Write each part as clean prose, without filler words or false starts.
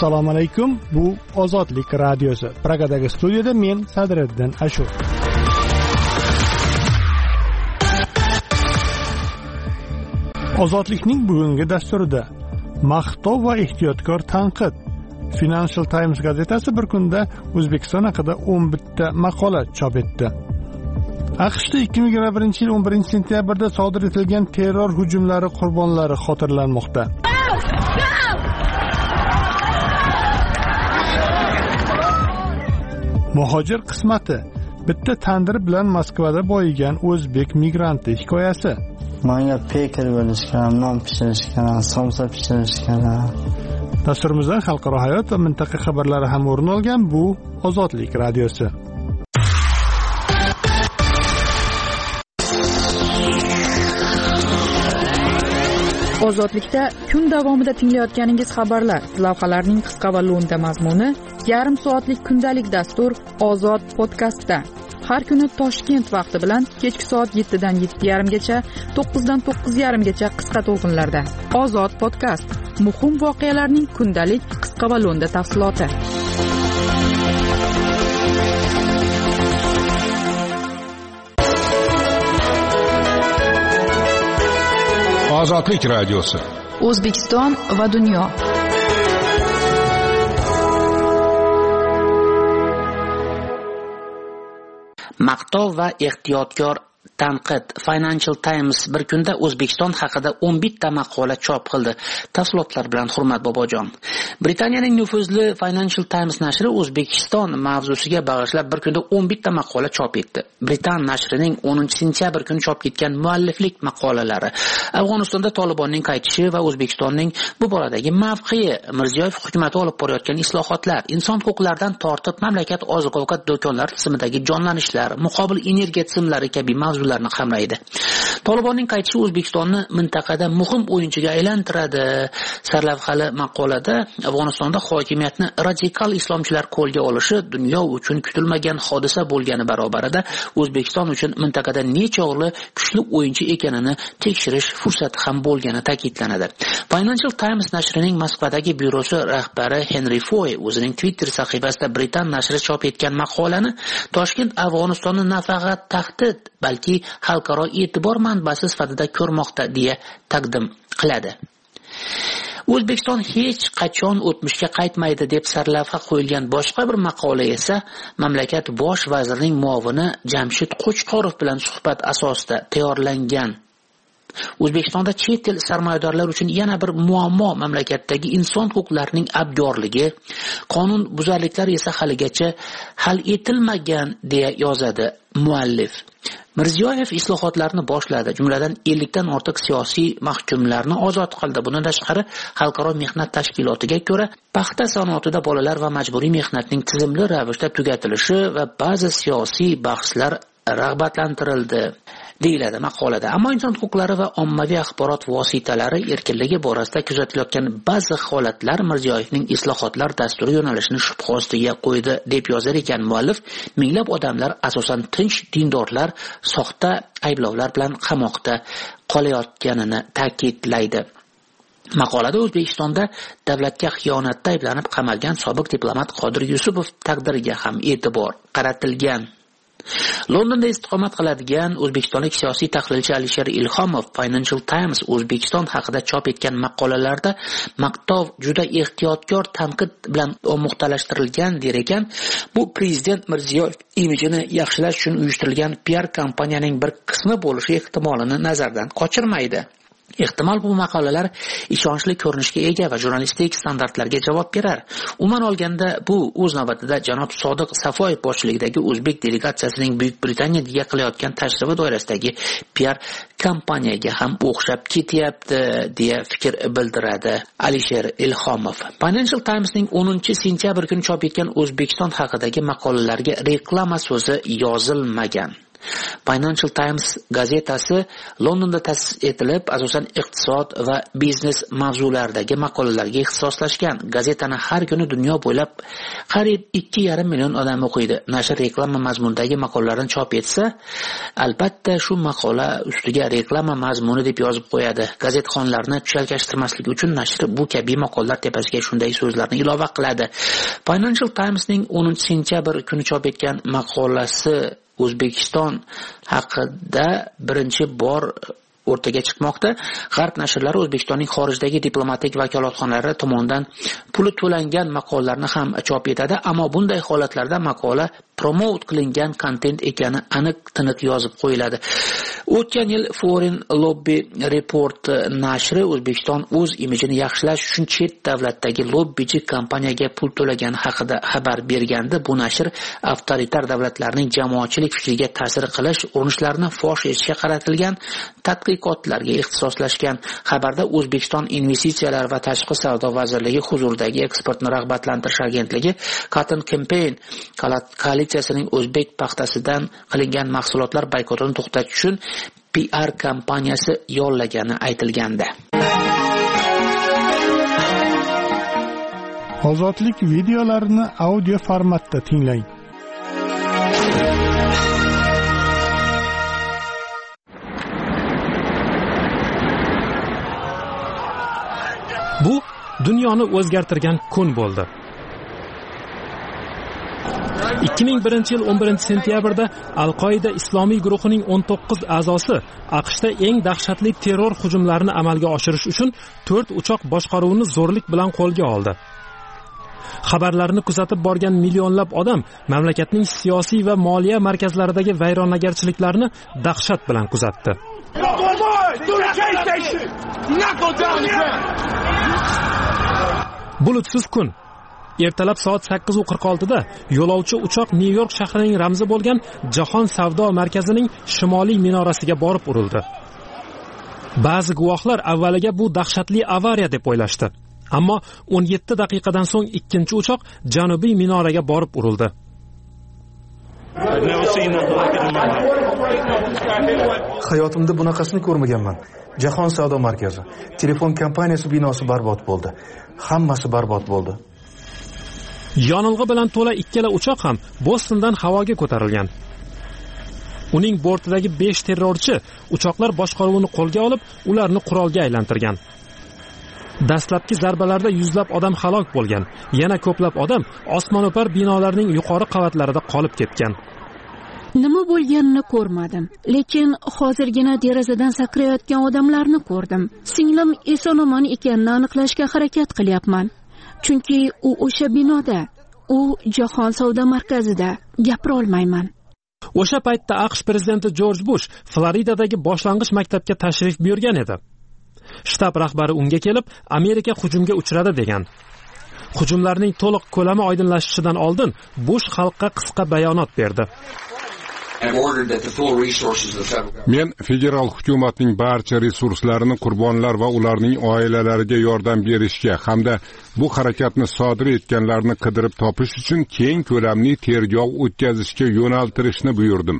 Assalomu alaykum. Bu Ozodlik radiosi. Pragadagi studiyada men Sadriddin Ashur. Ozodlikning bugungi dasturida maqtov va ehtiyotkor tanqid. Financial Times gazetasi bir kunda O'zbekiston haqida 11 ta maqola chop etdi. AQShda 2021 yil 11 sentyabrda sodir etilgan terror hujumlari qurbonlari xotirlanmoqda. Muhojir qismati. Bitta tandir bilan Moskvada boyigan o'zbek migranti hikoyasi. Menga peker bo'lishgan, non pishirishgan, somsa pishirishgan. Dasturimizdan xalqaro hayot va mintaqa xabarlari ham o'rin olgan bu Ozodlik radiosi. Ozodlikda kun davomida tinglayotganingiz xabarlar, lavhalarning qisqa va lo'nda mazmuni, yarim soatlik kundalik dastur Ozod podkastda. Har kuni Toshkent vaqti bilan kechki soat 7 dan 7:30 gacha, 9 dan 9:30 gacha qisqa to'lqinlarda. Ozod podkast. Muhim voqealarning kundalik qisqa va lo'nda tafsiloti. Ozodlik radiosi. O'zbekiston va dunyo. Maqtov va ehtiyotkor tanqid. Financial Times bir kunda O'zbekiston haqida 11 ta maqola chop qildi. Tafsilotlar bilan Hurmat Bobojon. Britaniyaning nufuzli Financial Times nashri O'zbekiston mavzusiga bag'ishlab bir kunda 11 ta maqola chop etdi. Britan nashrining 10-sentyabr kuni chop etgan mualliflik maqolalari, Afg'onistonda Tolibonning qaytishi va O'zbekistonning bu boradagi mavqei, Mirziyoyev hukumatı olib borayotgan islohotlar, inson huquqlaridan tortib mamlakat oziq-ovqat do'konlari tizimidagi jonlanishlar, muqobil energiya tizimlari kabi mavzularni qamraydi. Tolibonning qaytishi O'zbekistonni mintaqada muhim o'yinchiga aylantiradi. Sarlavhali maqolada Afg'onistonda hokimiyatni radikal islomchilar qo'lga olishi dunyo uchun kutilmagan hodisa bo'lgani barobarida O'zbekiston uchun mintaqada nechog'li kuchli o'yinchi ekanini tekshirish fursati ham bo'lgani ta'kidlanadi. Financial Times nashrining Moskvadagi byurosi rahbari Henry Foy o'zining Twitter sahifasida Britan nashri chop etgan maqolani Toshkent Afg'onistonni nafaqat tahdid, balki xalqaro e'tibor manbasi sifatida ko'rmoqda deya taqdim qiladi. O'zbekiston hech qachon o'tmishga qaytmaydi deb sarlavha qo'yilgan boshqa bir maqola esa mamlakat bosh vazirining muovini Jamshid Qo'chqorov bilan suhbat asosida tayyorlangan. O'zbekistonda chet el sarmoyadorlar uchun yana bir muammo mamlakatdagi inson huquqlarining abgorligi, qonun buzarliklar esa haligacha hal etilmagan deya yozadi muallif. Mirziyoyev islohotlarni boshladi. Jumladan 50 dan ortiq siyosiy mahkumlarni ozod qildi. Bundan tashqari Xalqaro mehnat tashkilotiga ko'ra paxta sanoatida bolalar va majburiy mehnatning tizimli ravishda tugatilishi va ba'zi siyosiy bahslar rag'batlantirildi deyiladi maqolada. Ammo inson huquqlari va ommaviy axborot vositalari erkinligi borasida kuzatilayotgan ba'zi holatlar Mirziyoyevning islohotlar dasturi yo'nalishini shubha ostiga qo'ydi deb yozar ekan muallif. Minglab odamlar, asosan tinch dindorlar, soxta ayblovlar bilan qamoqda qolayotganini ta'kidlaydi. Maqolada O'zbekistonda davlatga xiyonatda ayblanib qamalgan sobiq diplomat Qodir Yusupov taqdiriga ham e'tibor qaratilgan. Londonda istiqomat qiladigan o'zbekistonlik siyosiy tahlilchi Alisher Ilhomov Financial Times O'zbekiston haqida chop etgan maqolalarda maqtov juda ehtiyotkor tanqid bilan muxtalashtirilgan der ekan. Bu prezident Mirziyoyev imijini yaxshilash uchun uyushtirilgan PR kampaniyaning bir qismi bo'lishi ehtimolini nazardan qochirmaydi. Ehtimol bu maqolalar ishonchli ko'rinishga ega va jurnalistik standartlarga javob berar. Umuman olganda bu o'z navbatida janob Sodiq Safoyev boshchiligidagi o'zbek delegatsiyasining Buyuk Britaniyaga qilayotgan tashrifi doirasidagi PR kampaniyaga ham o'xshab ketyapti deya fikr bildiradi Alisher Ilhomov. Financial Times'ning 10-sentyabr kuni chop etgan O'zbekiston haqidagi maqolalarga reklama so'zi yozilmagan. Financial Times gazetasi Londonda ta'sis etilib, asosan iqtisod va biznes mavzularidagi maqolalarga ixtisoslashgan. Gazetani har kuni dunyo bo'ylab qariyb 2,5 million odam o'qiydi. Nashr reklama mazmunidagi maqolalarni chop etsa, albatta shu maqola ustiga reklama mazmuni deb yozib qo'yadi. Gazetxonlarni chalkashtirmaslik uchun nashr bu kabi maqolalar tepasiga shunday so'zlarni ilova qiladi. Financial Times'ning 10 sentyabr kuni chop etgan maqolasi O'zbekiston haqida birinchi bor o'rtaga chiqmoqda. G'arb nashrlari O'zbekistonning xorijdagi diplomatik vakolatxonalari tomonidan puli to'langan maqolalarni ham chop etadi, ammo bunday holatlarda maqola promote qilingan kontent ekani aniq-tiniq yozib qo'yiladi. O'tgan yil Foreign Lobby Report nashri O'zbekiston o'z imijini yaxshilash uchun chet davlatdagi lobbichi kompaniyaga pul to'lagani haqida xabar bergandi. Bu nashr avtoritar davlatlarning jamoatchilik fikriga ta'sir qilish urinishlarini fosh etishga qaratilgan tadqiqotlarga ixtisoslashgan. Xabarda O'zbekiston Investitsiyalar va tashqi savdo vazirligi huzuridagi eksportni rag'batlantirish agentligi Cotton Campaign koalitsiyasining o'zbek paxtasidan qilingan mahsulotlar boykotini to'xtatish uchun PR kompaniyasi yollagani aytilgandi. Ozodlik videolarini audio formatda tinglang. Bu dunyoni o'zgartirgan kun bo'ldi. 2001 yil 11 sentyabrda Al-Qoida islomiy guruhining 19 a'zosi AQShda eng dahshatli terror hujumlarini amalga oshirish uchun 4 uchoq boshqaruvini zo'rlik bilan qo'lga oldi. Xabarlarni kuzatib borgan millionlab odam mamlakatning siyosiy va moliya markazlaridagi vayronagarchiliklarni dahshat bilan kuzatdi. Bulutsiz kun. Ertalab soat 8:46 da yo'lovchi uchoq Nyu-York shahrining ramzi bo'lgan Jahon savdo markazining shimoliy minorasiga borib urildi. Ba'zi guvohlar avvaliga bu dahshatli avariya deb o'ylashdi. Ammo 17 daqiqadan so'ng ikkinchi uchoq janubiy minoraga borib urildi. Hayotimda bunaqasini ko'rmaganman. Jahon savdo markazi, telefon kompaniyasi binosi barbod bo'ldi. Hammasi barbod bo'ldi. Yonilg'i bilan to'la ikkala uchoq ham Bostondan havoga ko'tarilgan. Uning bortidagi 5 terrorchi uchoqlar boshqaruvini qo'lga olib, ularni qurolga aylantirgan. Dastlabki zarbalarda yuzlab odam halok bo'lgan. Yana ko'plab odam osmono'par binolarning yuqori qavatlarida qolib ketgan. Nima bo'lganini ko'rmadim, lekin hozirgina derazadan sakrayotgan odamlarni ko'rdim. Singlim eson-omon ekanini aniqlashga harakat qilyapman. Chunki u o'sha binoda, u Jahon savdo markazida. Gapira olmayman. O'sha paytda AQSh prezidenti Jorj Bush Floridadagi boshlang'ich maktabga tashrif buyurgan edi. Shtab rahbari unga kelib, Amerika hujumga uchradi degan. Hujumlarning to'liq ko'lami oydinlashishidan oldin Bush xalqqa qisqa bayonot berdi. Men federal hukumatning barcha resurslarini qurbonlar va ularning oilalariga yordam berishga hamda bu harakatni sodir etganlarni qidirib topish uchun keng ko'lamli tergov o'tkazishga yo'naltirishni buyurdim.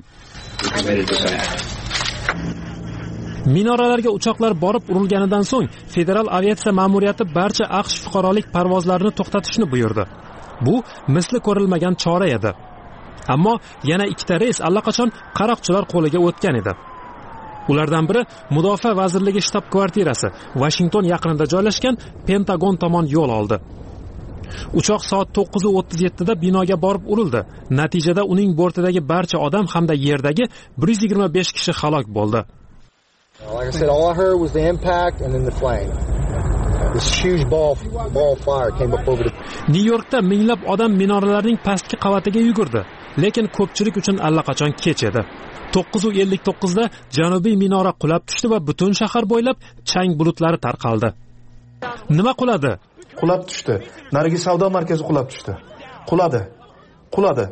Minoralarga uchoqlar borib urilganidan so'ng federal aviatsiya ma'muriyati barcha AQSh fuqarolik parvozlarini to'xtatishni buyurdi. Bu misli ko'rilmagan chora edi. Ammo yana ikkita reys allaqachon qaroqchilar qo'liga o'tgan edi. Ulardan biri Mudofaa vazirligi shtab-kvartirasi Washington yaqinida joylashgan Pentagon tomon yo'l oldi. Uchoq soat 9:37 da binoga borib urildi. Natijada uning bortidagi barcha odam hamda yerdagi 125 kishi halok bo'ldi. Like I said, all I heard was the impact and then the flame. This huge ball fire came up over the... Nyu-Yorkda minglab odam minoralarning pastki qavatiga yugurdi, lekin ko'pchilik uchun allaqachon kech edi. 9:59 da janubiy minora qulab tushdi va butun shahar bo'ylab chang bulutlari tarqaldi. Nima quladi? Qulab tushdi. Narigi savdo markazi qulab tushdi. Quladi.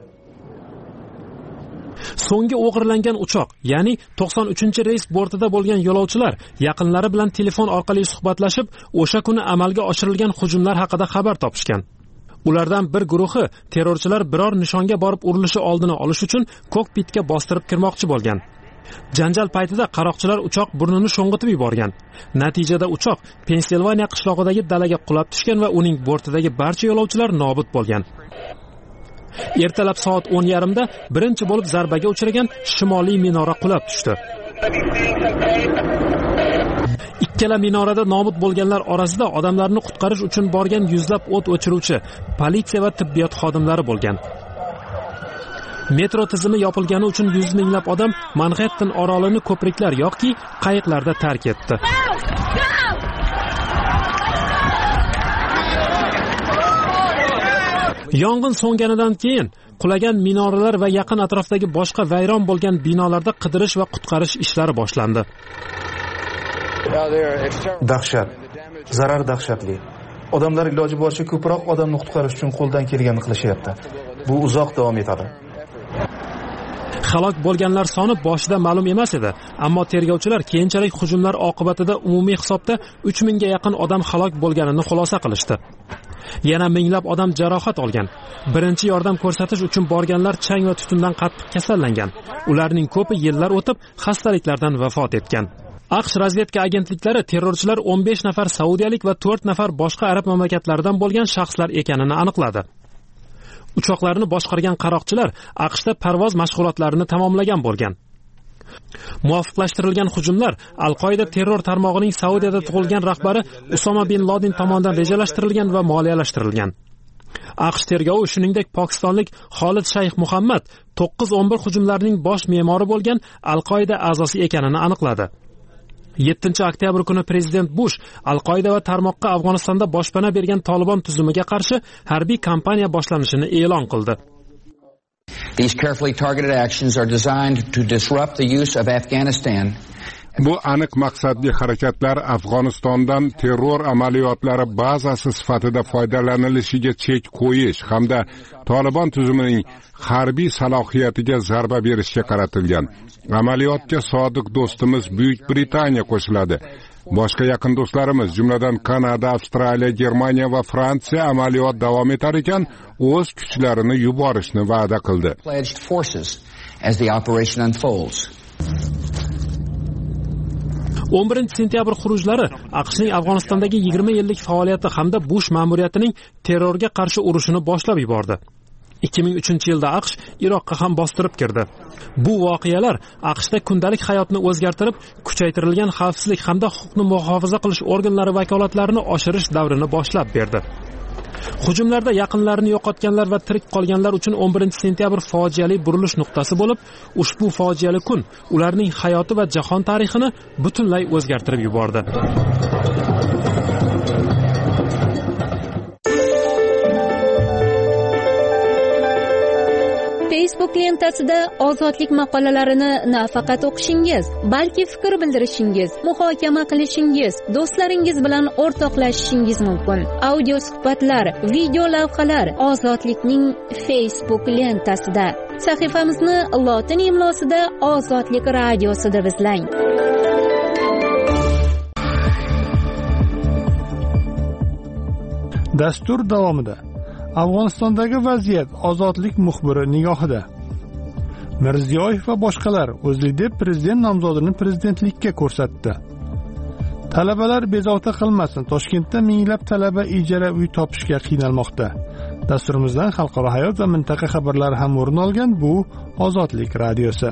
So'nggi o'g'irlangan uchoq, ya'ni 93-reys bortida bo'lgan yo'lovchilar yaqinlari bilan telefon orqali suhbatlashib, o'sha kuni amalga oshirilgan hujumlar haqida xabar topishgan. Ulardan bir guruhi terrorchilar biror nishonga borib urilishi oldini olish uchun kokpitga bostirib kirmoqchi bo'lgan. Janjal paytida qaroqchilar uchoq burnini sho'ng'itib yuborgan. Natijada uchoq Pensilvaniya qishlog'idagi dalaga qulab tushgan va uning bortidagi barcha yo'lovchilar nobud bo'lgan. Ertalab soat 10:30da birinchi bo'lib zarbaga uchragan shimoliy minora qulab tushdi. Ikkala minorada nobud bo'lganlar orasida odamlarni qutqarish uchun borgan yuzlab o't o'chiruvchi, politsiya va tibbiyot xodimlari bo'lgan. Metro tizimi yopilgani uchun 100 minglab odam Manhattan orolini ko'priklar yoki qayiqlarda tark etdi. Yong'in so'nganidan keyin qulagan minoralar va yaqin atrofdagi boshqa vayron bo'lgan binolarda qidirish va qutqarish ishlari boshlandi. Dahshat. Zarar dahshatli. Odamlar iloji boricha ko'proq odamni qutqarish uchun qo'ldan kelganini qilishyapti. Bu uzoq davom etadi. Halok bo'lganlar soni boshida ma'lum emas edi, ammo tergovchilar keyinchalik hujumlar oqibatida umumiy hisobda 3000 ga yaqin odam halok bo'lganini xulosa qilishdi. Yana minglab odam jarohat olgan. Birinchi yordam ko'rsatish uchun borganlar chang va tutundan qattiq kasallangan. Ularning ko'pi yillar o'tib xastaliklardan vafot etgan. AQSh razvedka agentliklari terrorchilar 15 nafar saudiyalik va 4 nafar boshqa arab mamlakatlaridan bo'lgan shaxslar ekanini aniqladi. Uchoqlarni boshqargan qaroqchilar AQShda parvoz mashg'ulotlarini tamomlagan bo'lgan. Muvofiqlashtirilgan hujumlar Al-Qoida terror tarmog'ining Saudiyada tug'ilgan rahbari Usama bin Laden tomonidan rejalashtirilgan va moliyalashtirilgan. AQSh tergovi shuningdek pokistonlik Xolid Shayx Muhammad 9-11 hujumlarning bosh me'mori bo'lgan Al-Qoida a'zosi ekanini aniqladi. 7-oktyabr kuni prezident Bush Al-Qoida va tarmoqqa Afg'onistonda boshpana bergan Taliban tuzumiga qarshi harbiy kampaniya boshlanishini e'lon qildi. These carefully targeted actions are designed to disrupt the use of Afghanistan. Bu aniq maqsadli harakatlar Afg'onistondan terror amaliyotlari bazasi sifatida foydalanilishiga chek qo'yish hamda Taliban tuzumining harbiy salohiyatiga zarba berishga qaratilgan. Amaliyotga sodiq do'stimiz Buyuk Britaniya qo'shiladi. Boshqa yaqin do'stlarimiz, jumladan Kanada, Avstraliya, Germaniya va Fransiya amaliyot davom etar ekan, o'z kuchlarini yuborishni va'da qildi. 11-sentyabr xurujlari AQShning Afg'onistondagi 20 yillik faoliyati hamda Bush ma'muriyatining terrorga qarshi urushini boshlab yubordi. 2003-yilda AQSh Iroqqa ham bostirib kirdi. Bu voqealar AQShda kundalik hayotni o'zgartirib, kuchaytirilgan xavfsizlik hamda huquqni muhofaza qilish organlari vakolatlarini oshirish davrini boshlab berdi. Hujumlarda yaqinlarini yo'qotganlar va tirik qolganlar uchun 11-sentyabr fojiali burilish nuqtasi bo'lib, ushbu fojiali kun ularning hayoti va jahon tarixini butunlay o'zgartirib yubordi. Facebook lentasida ozodlik maqolalarini nafaqat o'qishingiz, balki fikr bildirishingiz, muhokama qilishingiz, do'stlaringiz bilan o'rtoqlashishingiz mumkin. Audio suhbatlar, video lavhalar ozodlikning Facebook lentasida. Sahifamizni lotin imlosida Ozodlik radiosi deb izlang. Dastur davomida Afg'onistondagi vaziyat ozodlik muxbiri nigohida. Mirziyoyev va boshqalar o'zlikda prezident nomzodini prezidentlikka ko'rsatdi. Talabalar bezovta qilmasin. Toshkentda minglab talaba ijara uy topishga qiynalmoqda. Dasturimizdan xalqaro hayot va mintaqa xabarlari ham o'rin olgan. Bu Ozodlik radiosi.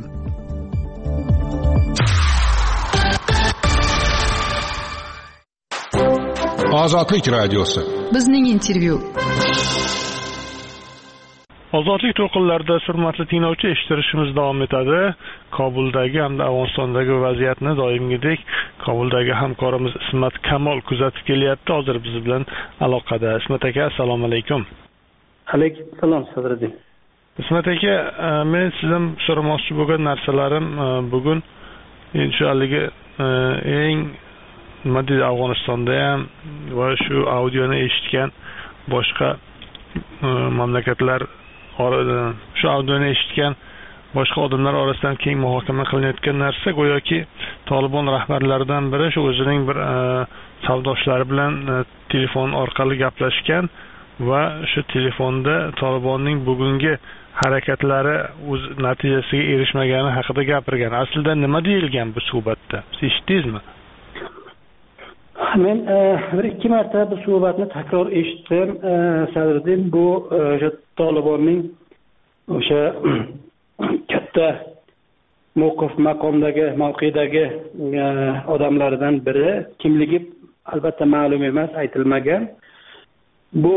Ozodlik radiosi. Bizning intervyu. Ozodlik to'lqinlarida hurmatli tinglovchi eshittirishimiz davom etadi. Kobuldagi hamda Afg'onistondagi vaziyatni doimgidek Kobuldagi hamkorimiz Ismat Kamol kuzatib kelyapti. Hozir biz bilan aloqada. Ismat aka, assalomu alaykum. Alaykum assalom, Sadriddin. Ismat aka, men sizdan so'ramoqchi bo'lgan narsalarim bugun inshaalloh eng model Afg'onistonda ham va shu audioni eshitgan boshqa mamlakatlar shu audioni eshitgan boshqa odamlar orasidan keng muhokama qilinayotgan narsa go'yoki Taliban rahbarlaridan biri shu o'zining bir savdoshlari bilan telefon orqali gaplashgan va shu telefonda Tolibonning bugungi harakatlari o'z natijasiga erishmagani haqida gapirgan. Aslida nima deyilgan bu suhbatda? Siz eshitdingizmi? Men bir ikki marta bu suhbatni takror eshitdim. Sadriddin, bu o'sha Tolibonning o'sha katta mavqedagi odamlardan biri, kimligi albatta ma'lum emas, aytilmagan. Bu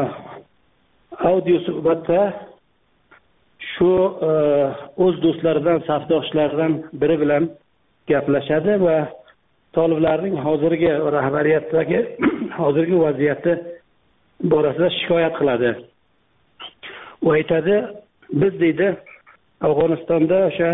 audio suhbatda shu o'z do'stlaridan, safdoshlaridan biri bilan gaplashadi va toliblarning hozirgi rahbariyatdagi hozirgi vaziyati borasida shikoyat qiladi. U aytadi, biz deydi, Afg'onistonda o'sha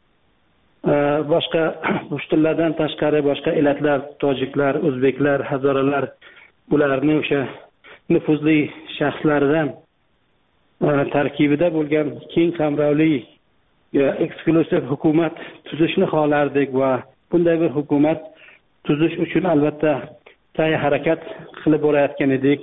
boshqa pushtunlardan tashqari boshqa elatlar, tojiklar, o'zbeklar, hazoralar, ularning o'sha nufuzli shaxslaridan tarkibida bo'lgan keng qamrovli eksklyuziv hukumat tuzishni xohlardik va bunday bir hukumat tuzish uchun albatta tayyor harakat qilib borayotgan edik.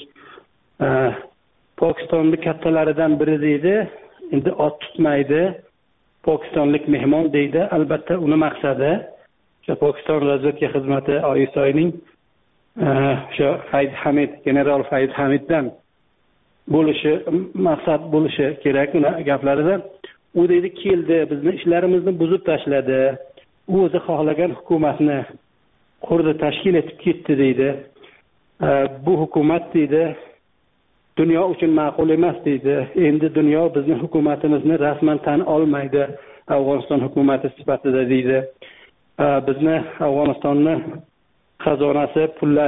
Pokistonlik kattalaridan biri deydi, endi ot tutmaydi, pokistonlik mehmon deydi. Albatta uni maqsadi o'sha Pokiston razvedka xizmati ISIning o'sha Fayd Hamid, general Fayd Hamiddan bo'lishi, maqsad bo'lishi kerak ular gaplaridan. U deydi, keldi, bizni ishlarimizni buzib tashladi. U o'zi xohlagan hukumatni qurdi, tashkil etib ketdi deydi. Bu hukumat deydi, dunyo uchun ma'qul emas deydi. Endi dunyo bizni hukumatimizni rasman tan olmaydi Afg'oniston hukumati sifatida deydi. Bizni Afg'onistonni xazonasi,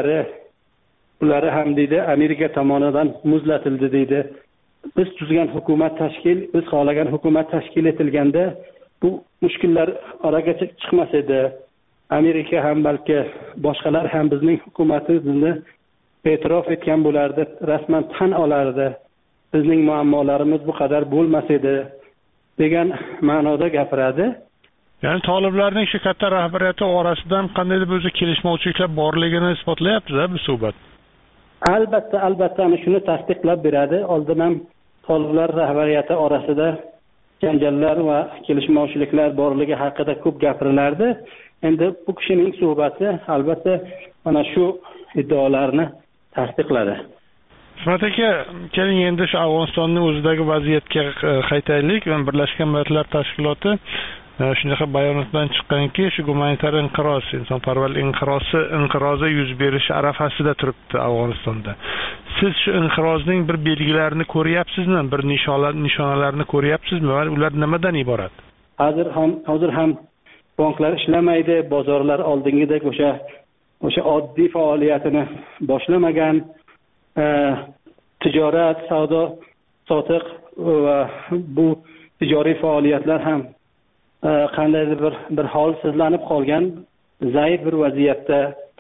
pullari ham deydi Amerika tomonidan muzlatildi deydi. Biz tuzgan hukumat biz xohlagan hukumat tashkil etilganda bu mushkullar oraga chiqmas edi. Amerika ham balki boshqalar ham bizning hukumatimizni e'tirof etgan bo'lardi, rasman tan olardi. Bizning muammolarimiz bu qadar bo'lmas edi degan ma'noda gapiradi. Ya'ni toliblarning shu katta rahbariyati orasidan qandaydir o'zi kelishmovchiliklar borligini isbotlayapti-da bu suhbat. Albatta ana shuni tasdiqlab beradi. Oldin ham toliblar rahbariyati orasida janjallar va kelishmovchiliklar borligi haqida ko'p gapirilardi. Endi bu kishining suhbati albatta mana shu iddaolarni tasdiqladi. Ismat aka, keling endi shu Afg'onistonning o'zidagi vaziyatga qaytaylik. Birlashgan Millatlar Tashkiloti shunaqa bayonotdan chiqqanki, shu gumanitar inqiroz, insonparvarlik inqirozi yuz berishi arafasida turibdi Afg'onistonda. Siz shu inqirozning bir belgilarini ko'ryapsizmi? Bir nishonalarini ko'ryapsizmi? Va ular nimadan iborat? Hozir ham banklar ishlamaydi, bozorlar oldingidek o'sha oddiy faoliyatini boshlamagan, tijorat, savdo, sotiq va bu tijoriy faoliyatlar ham qandaydir bir holsizlanib qolgan, zaif bir vaziyatda,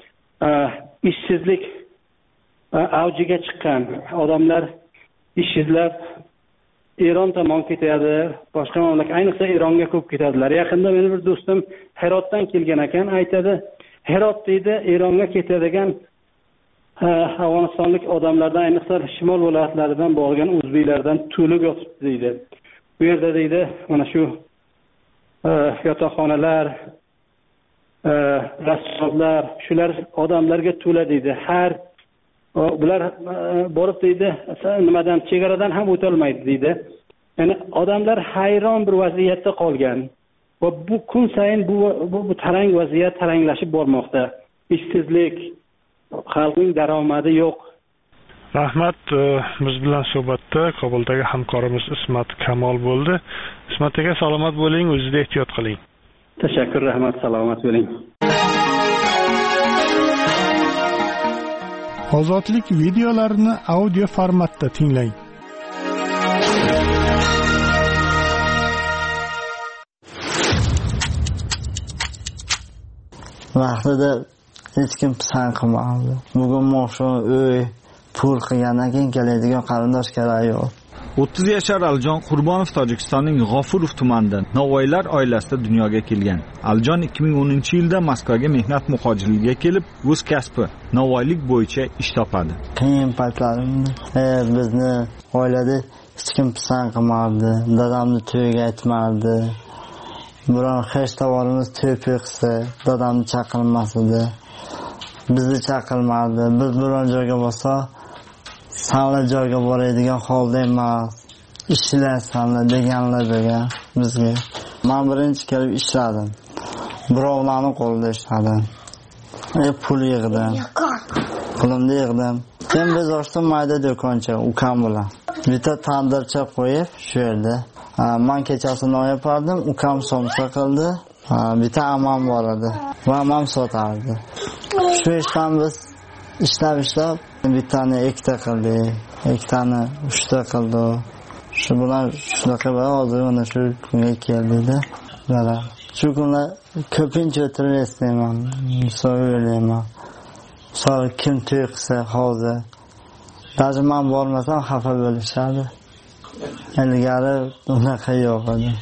ishsizlik avjiga chiqqan, odamlar ish izlab Eron tomon ketadi, boshqa mamlakat, ayniqsa Eronga ko'p ketadilar. Yaqinda meni bir do'stim Herotdan kelgan ekan, aytadi, Herot deydi, Eronga ketadigan Afg'onistonlik odamlardan, ayniqsa shimol viloyatlaridan borgan o'zbeklardan to'lib yotibdi deydi. Bu yerda deydi, mana shu yotoqxonalar, rastorlar, shular odamlarga to'la deydi. Bular borib deydi, nimadan, chegaradan ham o'tolmaydi deydi. Ya'ni odamlar hayron bir vaziyatda qolgan. Va bu kun sayin bu tarang vaziyat taranglashib bormoqda. Ishsizlik, xalqning daromadi yo'q. Rahmat, biz bilan suhbatda Kobuldagi hamkorimiz Ismat Kamol bo'ldi. Ismat aka, salomat bo'ling, o'zingizni ehtiyot qiling. Tashakkur, rahmat, salomat bo'ling. Ozodlik videolarini audio formatda tinglang. Vaqtida hech kim pisand qilmadi. Bugun moshon, uy, pul qilgandan keyin keladigan qarindosh kerak yo'q. 30 yashar Alijon Qurbonov Tojikistonning G'ofurov tumanida novvoylar oilasida dunyoga kelgan. Alijon 2010-yilda Moskvaga mehnat muhojirligiga kelib, o'z kasbi novvoylik bo'yicha ish topadi. Qiyin paytlarimda bizni oilada hech kim pisand qilmardi, dadamni to'yiga aytmardi. Biron hech tovarimiz to'y qilsa, dadamni chaqirmas edi. Bizni chaqirmardi. Biz biron joyga borsa, sanlar joyga boradigan holda emas. Ishlaysanlar deganlar degan bizga. Men birinchi kelib ishladim. Birovlarning qo'lida ishladim. Pul yig'dim. Pulimni yig'dim. Keyin biz ochdim mayda do'koncha ukam bilan. Bitta tandircha qo'yib, shu yerda men kechasi non yapardim, ukam somsa qildi. Bitta amam bor edi. Va amam sotardi. Shu ishdan biz ishlab bittani ikkita qildik, ikkitani uchta qildik. Shu bilan shunaqa hozir mana shu kunga keldi-da. Mana shu kunlar ko'pincha o'tirib eslayman, so'ylayman. So'ra kim to'y qilsa hozir даже men bormasam xafa bo'lishadi. Ilgari unaqa yo'q edi.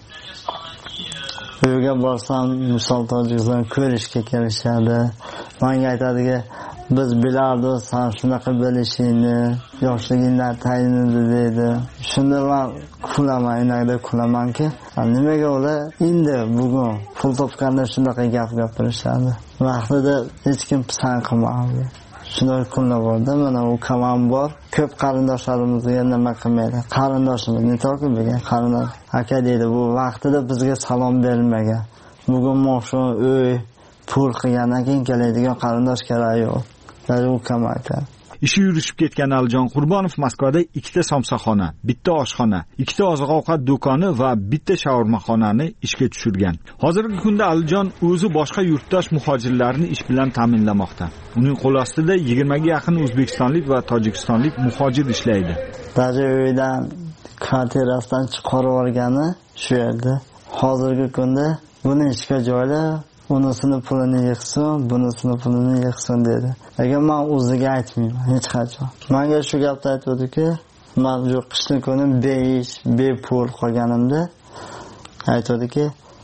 Uyga borsam misol Tojikiston ko'rishga kelishadi. Menga aytadiga biz bilardik sen shunaqa bo'lishingni, yoshligingdan tayinli deydi. Shunda men kulamanki, nimaga ular endi bugun pul topganda shunaqa gap gapirishadi. Vaqtida hech kim pisand qilmadi. Shunday kunlar borda, mana ukam ham bor. Ko'p qarindoshlarimizga nima qilmaydi. Qarindoshimiz nitoki bo'lgan qarindosh aka deydi, bu vaqtida bizga salom bermagan. Bugun moshun uy pul qilgandan keyin keladigan qarindosh kerak yo'q. Ukam aytadi. Ishi yurishib ketgan Alijon Qurbonov Moskvada 2ta somsaxona, bitta oshxona, 2ta oziq-ovqat do'koni va bitta shaurmaxonani ishga tushirgan. Hozirgi kunda Alijon o'zi boshqa yurtdosh muhojirlarni ish bilan ta'minlamoqda. Uning qo'l ostida 20 ga yaqin o'zbekistonlik va tojikistonlik muhojir ishlaydi. Даже uydan kvartirasidan chiqarib olgani shu yerda. Hozirgi kunda buni ishga joylab unisini pulini yig'sin, bunisini pulini yig'sin dedi. Lekin men o'ziga aytmayman hech qachon. Menga shu gapni aytdi-ki, men shu qishning kuni besh, bepul qolganimda aytdi-ki,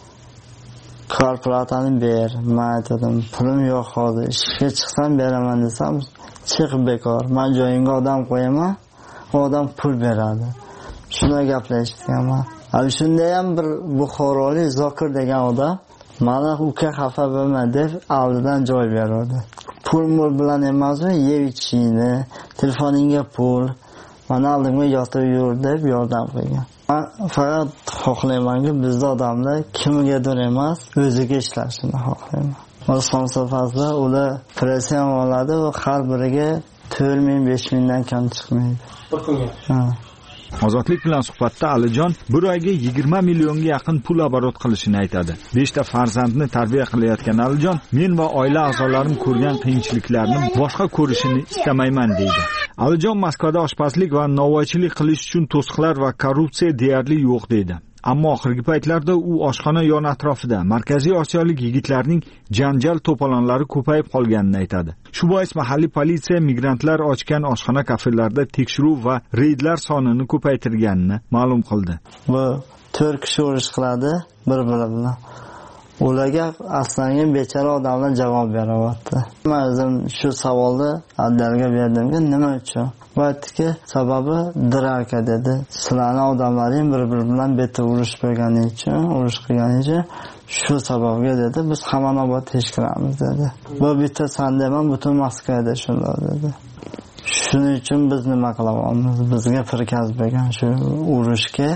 korporatani ber. Men aytdim, pulim yo'q hozir. Ishga chiqsam beraman desam, chiq bekor. Men joyimga odam qo'yaman, odam pul beradi. Shunday gaplashganman. Abi shunda ham bir buxorolik Zokir degan odam mana uka xafa bo'lma deb oldidan joy beradi. Pul bilan emasmi, yer ichishingni, telefoningga pul, mana oldimga yotib yur deb yordam qilgan. Men faqat xohlaymanki, bizda odamlar kimgadir emas, o'ziga ishlashini xohlayman. Somsafazda ular pressiya oladi va har biriga 4,000-5,000 dan kam chiqmaydi. Bir kunga. Ozodlik bilan suhbatda Alijon bir oyga 20 millionga yaqin pul oborot qilishini aytadi. 5 ta farzandni tarbiya qilayotgan Alijon, men va oila a'zolarim ko'rgan qiyinchiliklarni boshqa ko'rishini istamayman deydi. Alijon Moskvada oshpazlik va novvoychilik qilish uchun to'siqlar va korrupsiya deyarli yo'q deydi. Ammo oxirgi paytlarda u oshxona yon atrofida Markaziy Osiyolik yigitlarning janjal to'polonlari ko'payib qolganini aytadi. Shu bois mahalliy politsiya migrantlar ochgan oshxona kafelarida tekshiruv va reydlar sonini ko'paytirganini ma'lum qildi. Bu 4 kishi urush qiladi bir-biri bilan. Ularga aslangan bechora odamlar javob beryapti. Men o'zim shu savolni Abdalga berdimki, nima uchun? Vaqtiki sababi diraka dedi. Sizlarning odamlaring bir-biri bilan beta urush bo'lgani uchun, urush qilgani uchun shu sababga dedi, biz Hamonobod tashkilamiz dedi. Bu bitta sandaman butun Moskvada shunday dedi. Shuning uchun biz nima qilyapmiz? Bizga prikaz bergan shu urushga,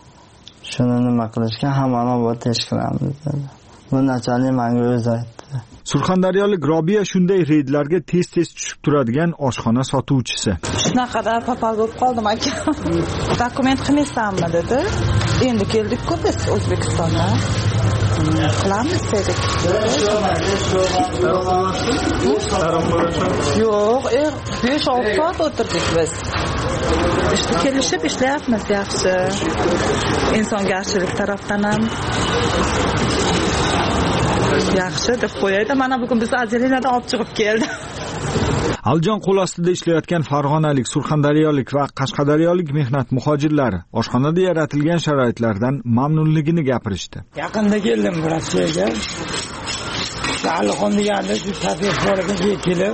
shuni nima qilishga Hamonobod tashkilamiz dedi. Bu nachalnik menga o'zi aytdi. Surxondaryolik Robiya shunday reydlarga tez-tez tushib turadigan oshxona sotuvchisi. Shunaqada papal bo'lib qoldim aka. Dokument qilmaysanmi dedi. Endi keldik-ku biz O'zbekistonga. Qilamiz dedik. Yo'q, 5-6 soat o'tirdik biz. İşte kelishib ishlayapmiz yaxshi. İnsongarchilik tarafdan ham yaxshi deb qo'yadi. Mana bugun biz Azelinadan olib chiqib keldi. Alijon qo'l ostida ishlayotgan farg'onalik, surxondaryolik va qashqadaryolik mehnat muhojirlari oshxonada yaratilgan sharoitlardan mamnunligini gapirishdi. Yaqinda keldim Rossiyaga. Alixon deganda shu taklif boriga kelib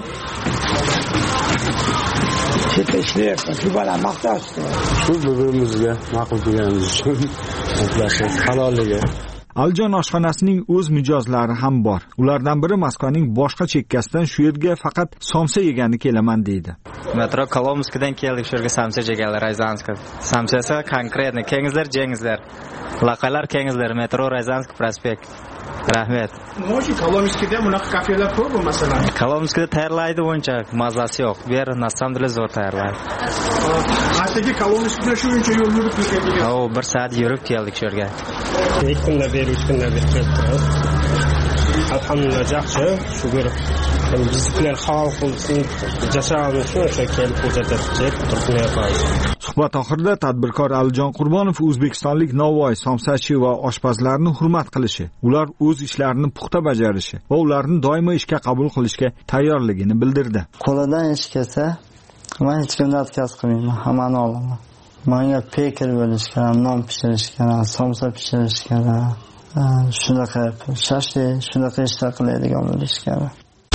chetda ishlayapman. Shu bilan maqtashdi. Shu birbirimizga ma'qul kelganimiz uchun mutlaqo halolligi. Alijon oshxonasining o'z mijozlari ham bor. Ulardan biri Moskvaning boshqa chekkasidan shu yerga faqat somsa yegani kelaman deydi. Metro Kolomskidan keldik, shu yerga somsa yeganlar Ryazansk. Somsasi konkretni kengizlar, jengizlar. Laqalar kengizlar, metro Ryazansk prospekt. Rahmat. Mo'shi Kolomskida bunaqa kafelar ko'pmi masalan? Kolomskida tayyorlaydi uncha mazasi yo'q. Bu yer na samom деле zo'r tayyorlaydi. Asliga Kolomskida shuncha yo'l yurib keldik. O, 1 soat yurib keldik shu yerga. 2 kundan beri, 3 kundan beri keldik. Alhamdulillah, yaxshi, shukr. Biz bilan hal qilsin, jasoratni shuncha kelib ko'rsatib turibmiz. Suhbat oxirida tadbirkor Alijon Qurbonov o'zbekistonlik novvoy, somsachi va oshpazlarni hurmat qilishi, ular o'z ishlarini puxta bajarishi va ularni doimo ishga qabul qilishga tayyorligini bildirdi. Qo'lidan ish kelsa, men hech kimdan отказ qilmayman, hammani olaman. Menga pekar bo'lish kerak, non pishirish kerak, somsa pishirish kerak. Shunaqa shashi, shunaqa ishlar qiladigan bo'lish kerak.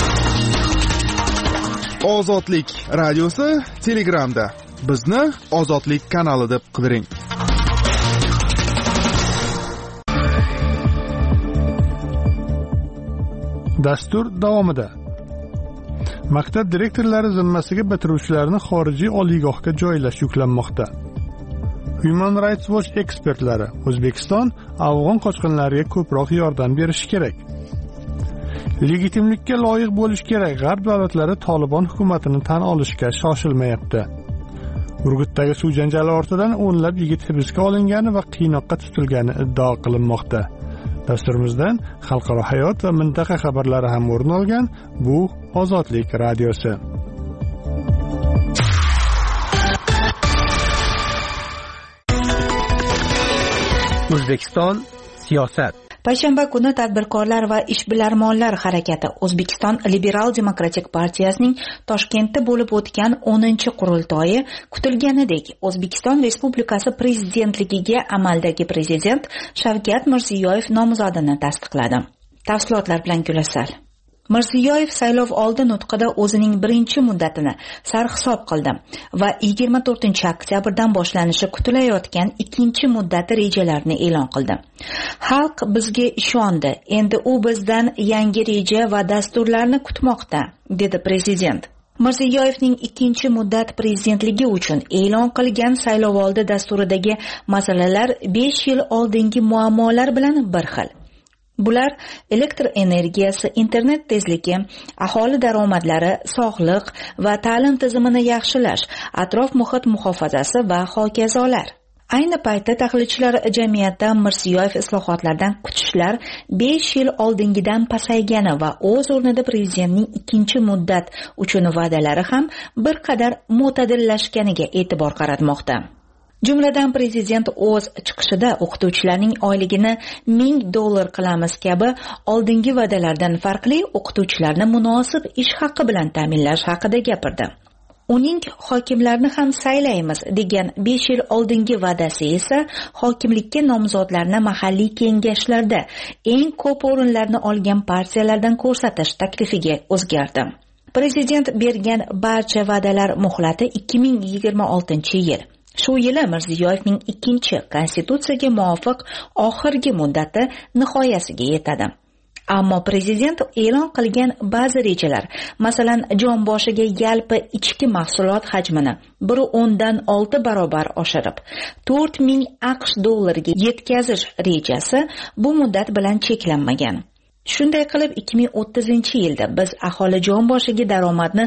Ozodlik radiosi Telegramda. Bizni Ozodlik kanali deb qidiring. Dastur davomida. Maktab direktorlari zimmasiga bitiruvchilarni xorijiy oliygohga joylash yuklanmoqda. Human Rights Watch ekspertlari O'zbekiston afg'on qochqinlariga ko'proq yordam berishi kerak. Legitimlikka loyiq bo'lish kerak. G'arb davlatlari Taliban hukumatini tan olishga shoshilmayapti. Urgutdagi suv janjali ortidan o'nlab yigit hibsga olingani va qiynoqqa tutilgani iddao qilinmoqda. Dasturimizdan xalqaro hayot va mintaqa xabarlari ham o'rin olgan. Bu Ozodlik radiosi. O'zbekiston siyosat. Payshanba kuni Tadbirkorlar va ishbilarmonlar harakati O'zbekiston Liberal Demokratik partiyasining Toshkentda bo'lib o'tgan 10-qurultoyi kutilganidek O'zbekiston Respublikasi prezidentligiga amaldagi prezident Shavkat Mirziyoyev nomzodini tasdiqladi. Tafsilotlar bilan Gulasal. Mirziyoyev saylov oldi nutqida o'zining birinchi muddatini sarhisob qildi va 24-oktyabrdan boshlanishi kutilayotgan ikkinchi muddati rejalarini e'lon qildi. Xalq bizga ishondi, endi u bizdan yangi reja va dasturlarni kutmoqda, dedi prezident. Mirziyoyevning ikkinchi muddat prezidentligi uchun e'lon qilgan saylovoldi dasturidagi masalalar 5 yil oldingi muammolar bilan bir xil. Bular elektr energiyasi, internet tezligi, aholi daromadlari, sog'liq va ta'lim tizimini yaxshilash, atrof muhit muhofazasi va hokazolar. Ayni paytda tahlilchilar jamiyatda Mirziyoyev islohotlardan kutishlar 5 yil oldingidan pasaygani va o'z o'rnida prezidentning ikkinchi muddat uchun va'dalari ham bir qadar mo'tadillashganiga e'tibor qaratmoqda. Jumladan prezident o'z chiqishida o'qituvchilarning oyligini $1000 qilamiz kabi oldingi va'dalardan farqli o'qituvchilarni munosib ish haqqi bilan ta'minlash haqida gapirdi. Uning hokimlarni ham saylaymiz degan 5 yil oldingi va'dasi esa hokimlikka nomzodlarni mahalliy kengashlarda eng ko'p o'rinlarni olgan partiyalardan ko'rsatish taklifiga o'zgardi. Prezident bergan barcha va'dalar muhlati 2026-yil. Shu yili Mirziyoyevning ikkinchi konstitutsiyaga muvofiq oxirgi muddati nihoyasiga yetadi. Ammo prezident e'lon qilgan ba'zi rejalar, masalan, jon boshiga yalpi ichki mahsulot hajmini 1.6 barobar oshirib, 4000 AQSh dollariga yetkazish rejasi bu muddat bilan cheklanmagan. Shunday qilib 2030-yilda biz aholi jon boshiga daromadni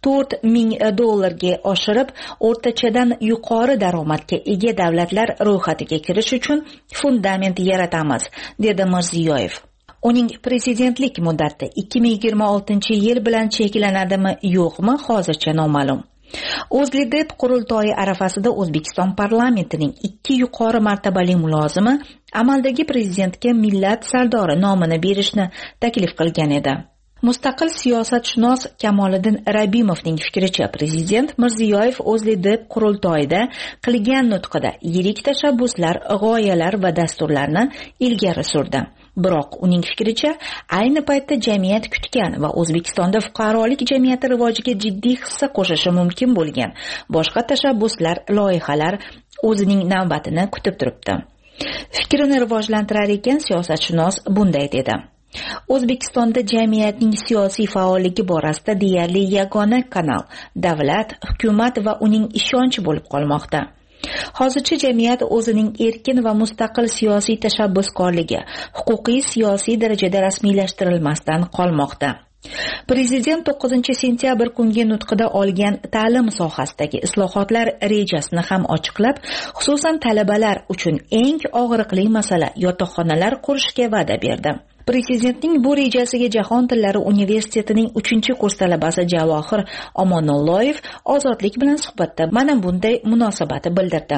$4000 oshirib, o'rtachadan yuqori daromadga ega davlatlar ro'yxatiga kirish uchun fundament yaratamiz, dedi Mirziyoyev. Uning prezidentlik muddati 2026-yil bilan cheklanadimi, yo'qmi, hozircha noma'lum. O'zLiDeP qurultoyi arafasida O'zbekiston parlamentining 2 yuqori martabali mulozimi amaldagi prezidentga millat sardori nomini berishni taklif qilgan edi. Mustaqil siyosatshunos Kamoliddin Rabimovning fikricha, prezident Mirziyoyev O'zLidep qurultoyida qilgan nutqida yirik tashabbuslar, g'oyalar va dasturlarni ilgari surdi. Biroq uning fikricha, ayni paytda jamiyat kutgan va O'zbekistonda fuqarolik jamiyati rivojiga jiddiy hissa qo'shishi mumkin bo'lgan boshqa tashabbuslar, loyihalar o'zining navbatini kutib turibdi. Fikrini rivojlantirar ekan siyosatshunos bunday dedi: O'zbekistonda jamiyatning siyosiy faolligi borasida deyarli yagona kanal davlat, hukumat va uning ishonchi bo'lib qolmoqda. Hozircha jamiyat o'zining erkin va mustaqil siyosiy tashabbuskorligi huquqiy siyosiy darajada rasmiylashtirilmasdan qolmoqda. Prezident 9-sentyabr kungi nutqida olgan ta'lim sohasidagi islohotlar rejasini ham ochiqlab, xususan talabalar uchun eng og'riqli masala yotoqxonalar qurishga va'da berdi. Prezidentning bu rejasiga Jahon tillari universitetining 3-kurs talabasi Javohir Omonulloyev Ozodlik bilan suhbatda mana bunday munosabati bildirdi.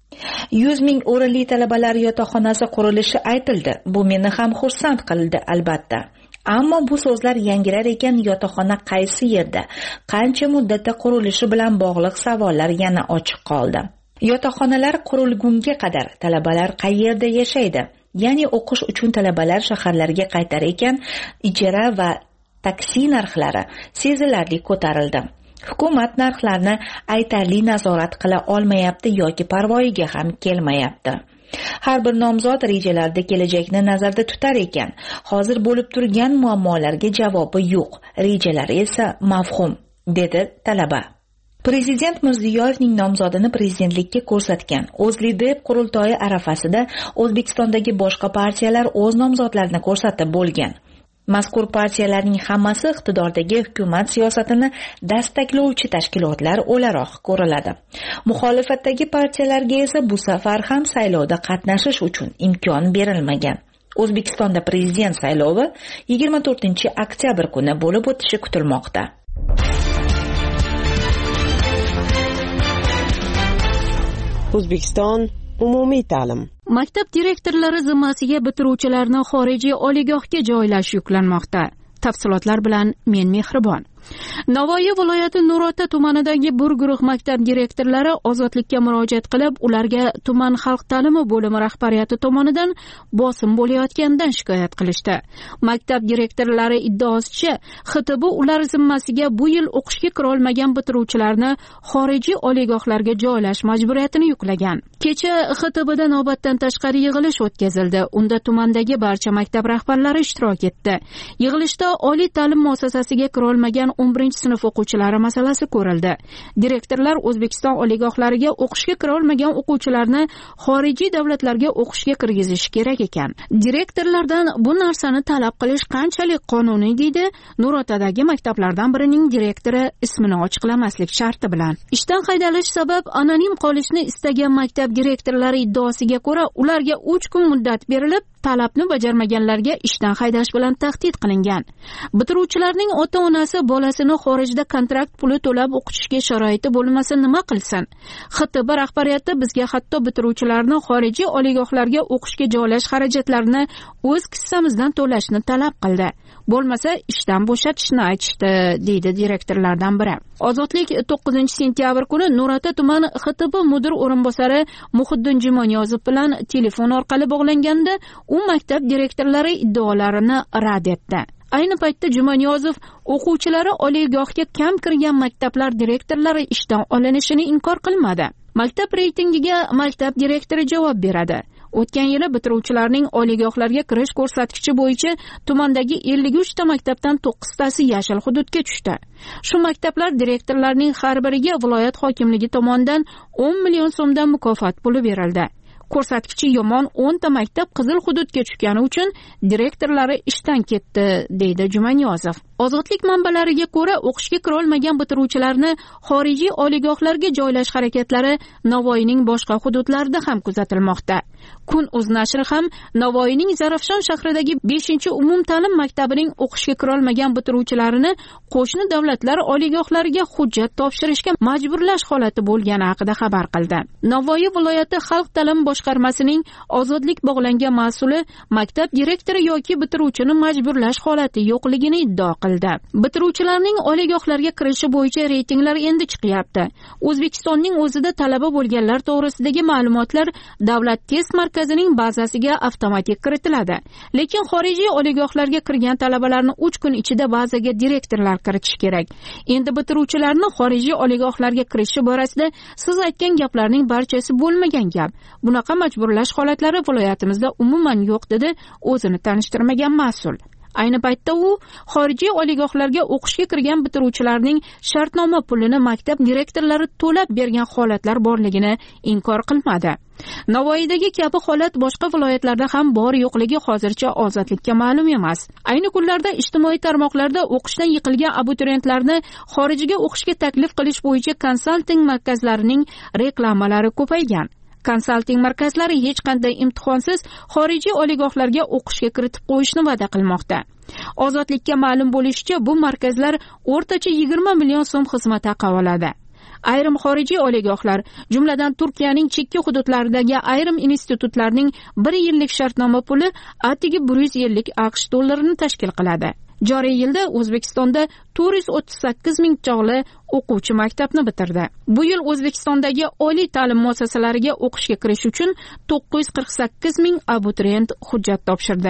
100 ming o'rinli talabalar yotoqxonasi qurilishi aytildi. Bu meni ham xursand qildi albatta. Ammo bu so'zlar yangirar ekan, yotoqxona qaysi yerda, qancha muddatda qurilishi bilan bog'liq savollar yana ochiq qoldi. Yotoqxonalar qurilgunga qadar talabalar qayerda yashaydi? Ya'ni o'qish uchun talabalar shaharlarga qaytar ekan, ijara va taksi narxlari sezilarli ko'tarildi. Hukumat narxlarni aytarli nazorat qila olmayapti yoki parvoyiga ham kelmayapti. Har bir nomzod rejalarda kelajakni nazarda tutar ekan, hozir bo'lib turgan muammolarga javobi yo'q, rejalari esa mavhum, dedi talaba. Prezident Mirziyoyevning nomzodini prezidentlikka ko'rsatgan O'zLidep qurultoyi arafasida O'zbekistondagi boshqa partiyalar o'z nomzodlarini ko'rsatib bo'lgan. Mazkur partiyalarning hammasi iqtidordagi hukumat siyosatini dastaklovchi tashkilotlar o'laroq ko'riladi. Muxolifatdagi partiyalarga esa bu safar ham saylovda qatnashish uchun imkon berilmagan. O'zbekistonda prezident saylovi 24-oktyabr kuni bo'lib o'tishi kutilmoqda. O'zbekiston umumiy ta'lim. Maktab direktorlari zimmasiga bitiruvchilarni xorijiy oliygohga joylash yuklanmoqda. Tafsilotlar bilan men Mehribon. Navoiy viloyati Nurota tumanidagi bir guruh maktab direktorlari ozodlikka murojaat qilib, ularga tuman xalq ta'limi bo'limi rahbariyati tomonidan bosim bo'layotganidan shikoyat qilishdi. Maktab direktorlari iddaosicha, XTB ular zimmasiga bu yil o'qishga kira olmagan bitiruvchilarni xorijiy oliygohlarga joylash majburiyatini yuklagan. Kecha XTBda navbatdan tashqari yig'ilish o'tkazildi. Unda tumandagi barcha maktab rahbarlari ishtirok etdi. Yig'ilishda oliy ta'lim muassasasiga kira olmagan 11-sinf o'quvchilari masalasi ko'rildi. Direktorlar O'zbekiston oliygohlariga o'qishga kira olmagan o'quvchilarni xorijiy davlatlarga o'qishga kirgizish kerak ekan. Direktorlardan bu narsani talab qilish qanchalik qonuniy, deydi Nurotadagi maktablardan birining direktori ismini ochiqlamaslik sharti bilan. Ishdan haydalish sabab anonim qolishni istagan maktab direktorlari iddaosiga ko'ra, ularga 3 kun muddat berilib, talabni bajarmaganlarga ishdan haydash bilan tahdid qilingan. Bitiruvchilarning ota-onasi bolasini xorijda kontrakt puli to'lab o'qitishga sharoiti bo'lmasa nima qilsin? XTB rahbariyati bizga hatto bitiruvchilarni xorijiy oliygohlarga o'qishga joylash xarajatlarini o'z kissamizdan to'lashni talab qildi. Bo'lmasa ishdan bo'shatishni aytishdi, deydi direktorlardan biri. Ozodlik 9-sentyabr kuni Nurota tuman XTB mudir o'rinbosari Muhiddin Jumaniyozov bilan telefon orqali bog'langanda, u maktab direktorlari iddaolarini rad etdi. Ayni paytda Jumaniyozov o'quvchilari oliygohga kam kirgan maktablar direktorlari ishdan olinishini inkor qilmadi. Maktab reytingiga maktab direktori javob beradi. O'tgan yili bitiruvchilarning oliygohlarga kirish ko'rsatkichi bo'yicha tumandagi 53 ta maktabdan 9 tasi yashil hududga tushdi. Shu maktablar direktorlarining har biriga viloyat hokimligi tomonidan 10 million so'mdan mukofot puli berildi. Ko'rsatkichi yomon 10 ta maktab qizil hududga tushgani uchun direktorlari ishdan ketdi, deydi Jumaniyozov. Ozodlik manbalariga ko'ra, o'qishga kira olmagan bitiruvchilarni xorijiy oliygohlarga joylash harakatlari Navoiyning boshqa hududlarida ham kuzatilmoqda. Kun.uz nashri ham Navoiyning Zarafshon shahridagi 5-umum ta'lim maktabining o'qishga kira olmagan bitiruvchilarini qo'shni davlatlar oliygohlariga hujjat topshirishga majburlash holati bo'lgani haqida xabar qildi. Navoiy viloyati xalq ta'limi boshqarmasining ozodlik bog'langan mas'uli maktab direktori yoki bitiruvchini majburlash holati yo'qligini iddao qildi. Bitiruvchilarning oliygohlarga kirishi bo'yicha reytinglar endi chiqyapti. O'zbekistonning o'zida talaba bo'lganlar to'g'risidagi ma'lumotlar Davlat test markazining bazasiga avtomatik kiritiladi. Lekin xorijiy oliygohlarga kirgan talabalarni 3 kun ichida bazaga direktorlar kiritish kerak. Endi bitiruvchilarni xorijiy oliygohlarga kirishi borasida siz aytgan gaplarning barchasi bo'lmagan gap. Bunaqa majburlash holatlari viloyatimizda umuman yo'q, dedi o'zini tanishtirmagan mas'ul. Ayni paytda u xorijiy oliygohlarga o'qishga kirgan bitiruvchilarning shartnoma pulini maktab direktorlari to'lab bergan holatlar borligini inkor qilmadi. Navoiydagi kabi holat boshqa viloyatlarda ham bor yo'qligi hozircha ozodlikka ma'lum emas. Ayni kunlarda ijtimoiy tarmoqlarda o'qishdan yiqilgan abituriyentlarni xorijga o'qishga taklif qilish bo'yicha konsalting markazlarining reklamalari ko'paygan. Konsalting markazlari hech qanday imtihonsiz xorijiy oliygohlarga o'qishga kiritib qo'yishni va'da qilmoqda. Ozodlikka ma'lum bo'lishicha, bu markazlar o'rtacha 20 million so'm xizmat haqi oladi. Ayrim xorijiy oliygohlar, jumladan Turkiyaning chekka hududlaridagi ayrim institutlarning 1 yillik shartnoma puli atigi 150 AQSh dollarini tashkil qiladi. Joriy yilda O'zbekistonda 438 ming chog'li o'quvchi maktabni bitirdi. Bu yil O'zbekistondagi oliy ta'lim muassasalariga o'qishga kirish uchun 948 ming abituriyent hujjat topshirdi.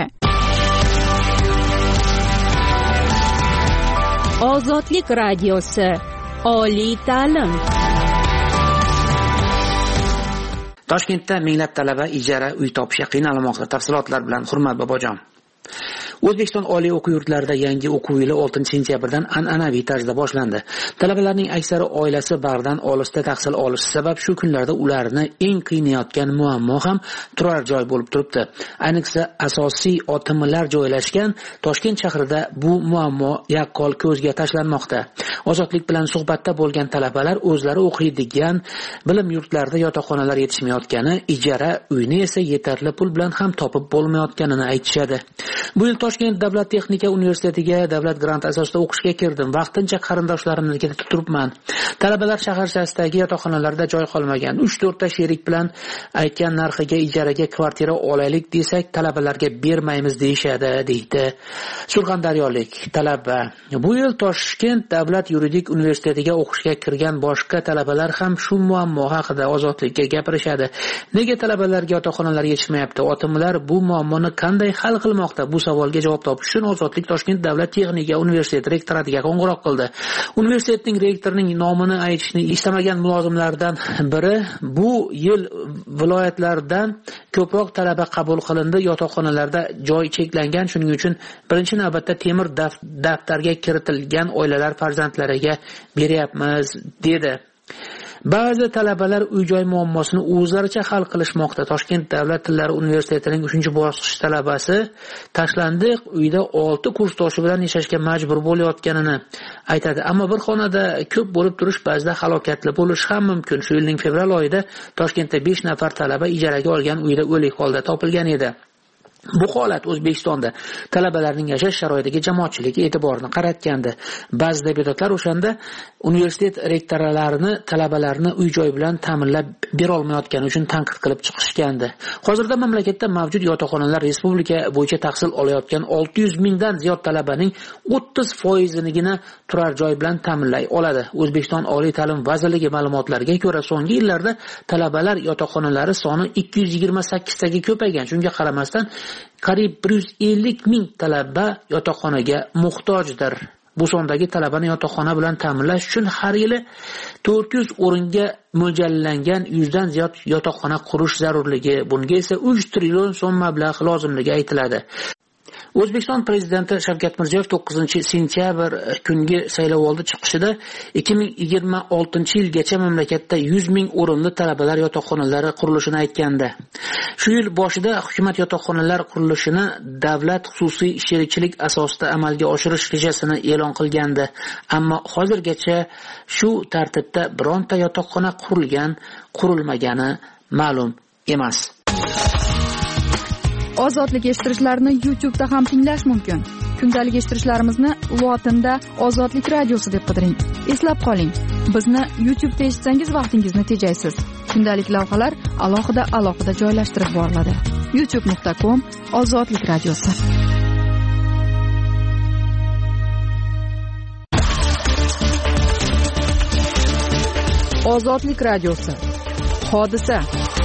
Ozodlik radiosi, oliy ta'lim. Toshkentda minglab talaba ijara uy topishga qiynalmoqda. Tafsilotlar bilan Hurmat Bobojon. O'zbekiston oliy o'quv yurtlarida yangi o'quv yili 6-sentyabrdan an'anaviy tarzda boshlandi. Talabalarning aksari oilasi bag'ridan olisda tahsil olishi sabab shu kunlarda ularni eng qiynayotgan muammo ham turar joy bo'lib turibdi. Ayniqsa asosiy OTMlar joylashgan Toshkent shahrida bu muammo yaqqol ko'zga tashlanmoqda. Ozodlik bilan suhbatda bo'lgan talabalar o'zlari o'qiydigan bilim yurtlarida yotoqxonalar yetishmayotgani, ijara uyni esa yetarli pul bilan ham topib bo'lmayotganini aytishadi. Bu yil Toshkent davlat texnika universitetiga davlat grant asosida o'qishga kirdim. Vaqtincha qarindoshlarimnikida turibman. Talabalar shaharchasidagi yotoqxonalarda joy qolmagan. 3-4 ta sherik bilan aytgan narxiga ijaraga kvartira olaylik desak, talabalarga bermaymiz deyshadi, deydi surxondaryolik talaba. Bu yil Toshkent davlat yuridik universitetiga o'qishga kirgan boshqa talabalar ham shu muammo haqida Ozodlikka gapirishadi. Nega talabalarga yotoqxonalar yetishmayapti? OTMlar bu muammoni qanday hal qilmoqda? Bu savolga javob topish uchun Ozodlik Toshkent davlat texnika universiteti rektoratiga qo'ng'iroq qildi. Universitetning rektorining nomini aytishni istamagan mulozimlardan biri bu yil viloyatlardan ko'proq talaba qabul qilindi, yotoqxonalarda joy cheklangan, shuning uchun birinchi navbatda temir daftarga kiritilgan oilalar farzandlariga beryapmiz dedi. Ba'zi talabalar uy-joy muammosini o'zlaricha hal qilishmoqda. Toshkent davlat tillari universitetining 3-bosqich talabasi tashlandiq uyda 6 kursdoshi bilan yashashga majbur bo'layotganini aytadi. Ammo bir xonada ko'p bo'lib turish ba'zida halokatli bo'lishi ham mumkin. Shu yilning fevral oyida Toshkentda 5 nafar talaba ijaraga olgan uyda o'lik holda topilgan edi. Bu holat O'zbekistonda talabalarning yashash sharoitiga jamoatchilik e'tiborini qaratgandi. Ba'zi deputatlar o'shanda universitet rektorlarini talabalarni uy-joy bilan ta'minlab bera olmayotgani uchun tanqid qilib chiqishgandi. Hozirda mamlakatda mavjud yotoqxonalar respublika bo'yicha tahsil olayotgan 600 mingdan ziyod talabaning 30%nigina turar joy bilan ta'minlay oladi. O'zbekiston Oliy ta'lim vazirligi ma'lumotlariga ko'ra, so'nggi yillarda talabalar yotoqxonalari soni 228 taga ko'paygan. Shunga qaramasdan qariyb 150 ming talaba yotoqxonaga muhtojdir. Bu sondagi talabani yotoqxona bilan ta'minlash uchun har yili 400 o'ringa mo'ljallangan 100 dan ziyod yotoqxona qurish zarurligi, bunga esa 3 trillion so'm mablag' lozimligi aytiladi. O'zbekiston prezidenti Shavkat Mirziyoyev 9-sentyabr kungi saylovoldi chiqishida 2026-yilgacha mamlakatda 100 ming o'rinli talabalar yotoqxonalari qurilishini aytgandi. Shu yil boshida hukumat yotoqxonalar qurilishini davlat xususiy sherikchilik asosida amalga oshirish rejasini e'lon qilgandi. Ammo hozirgacha shu tartibda bironta yotoqxona qurilmagani ma'lum emas. Ozodlik eshittirishlarni YouTube'da ham tinglash mumkin. Kundalik eshittirishlarimizni lotinda Ozodlik radiosi deb qidiring. Eslab qoling, bizni YouTube'da eshitsangiz vaqtingizni tejaysiz. Kundalik lavhalar alohida joylashtirib boriladi. youtube.com Ozodlik radiosi. Ozodlik radiosi. Hodisa.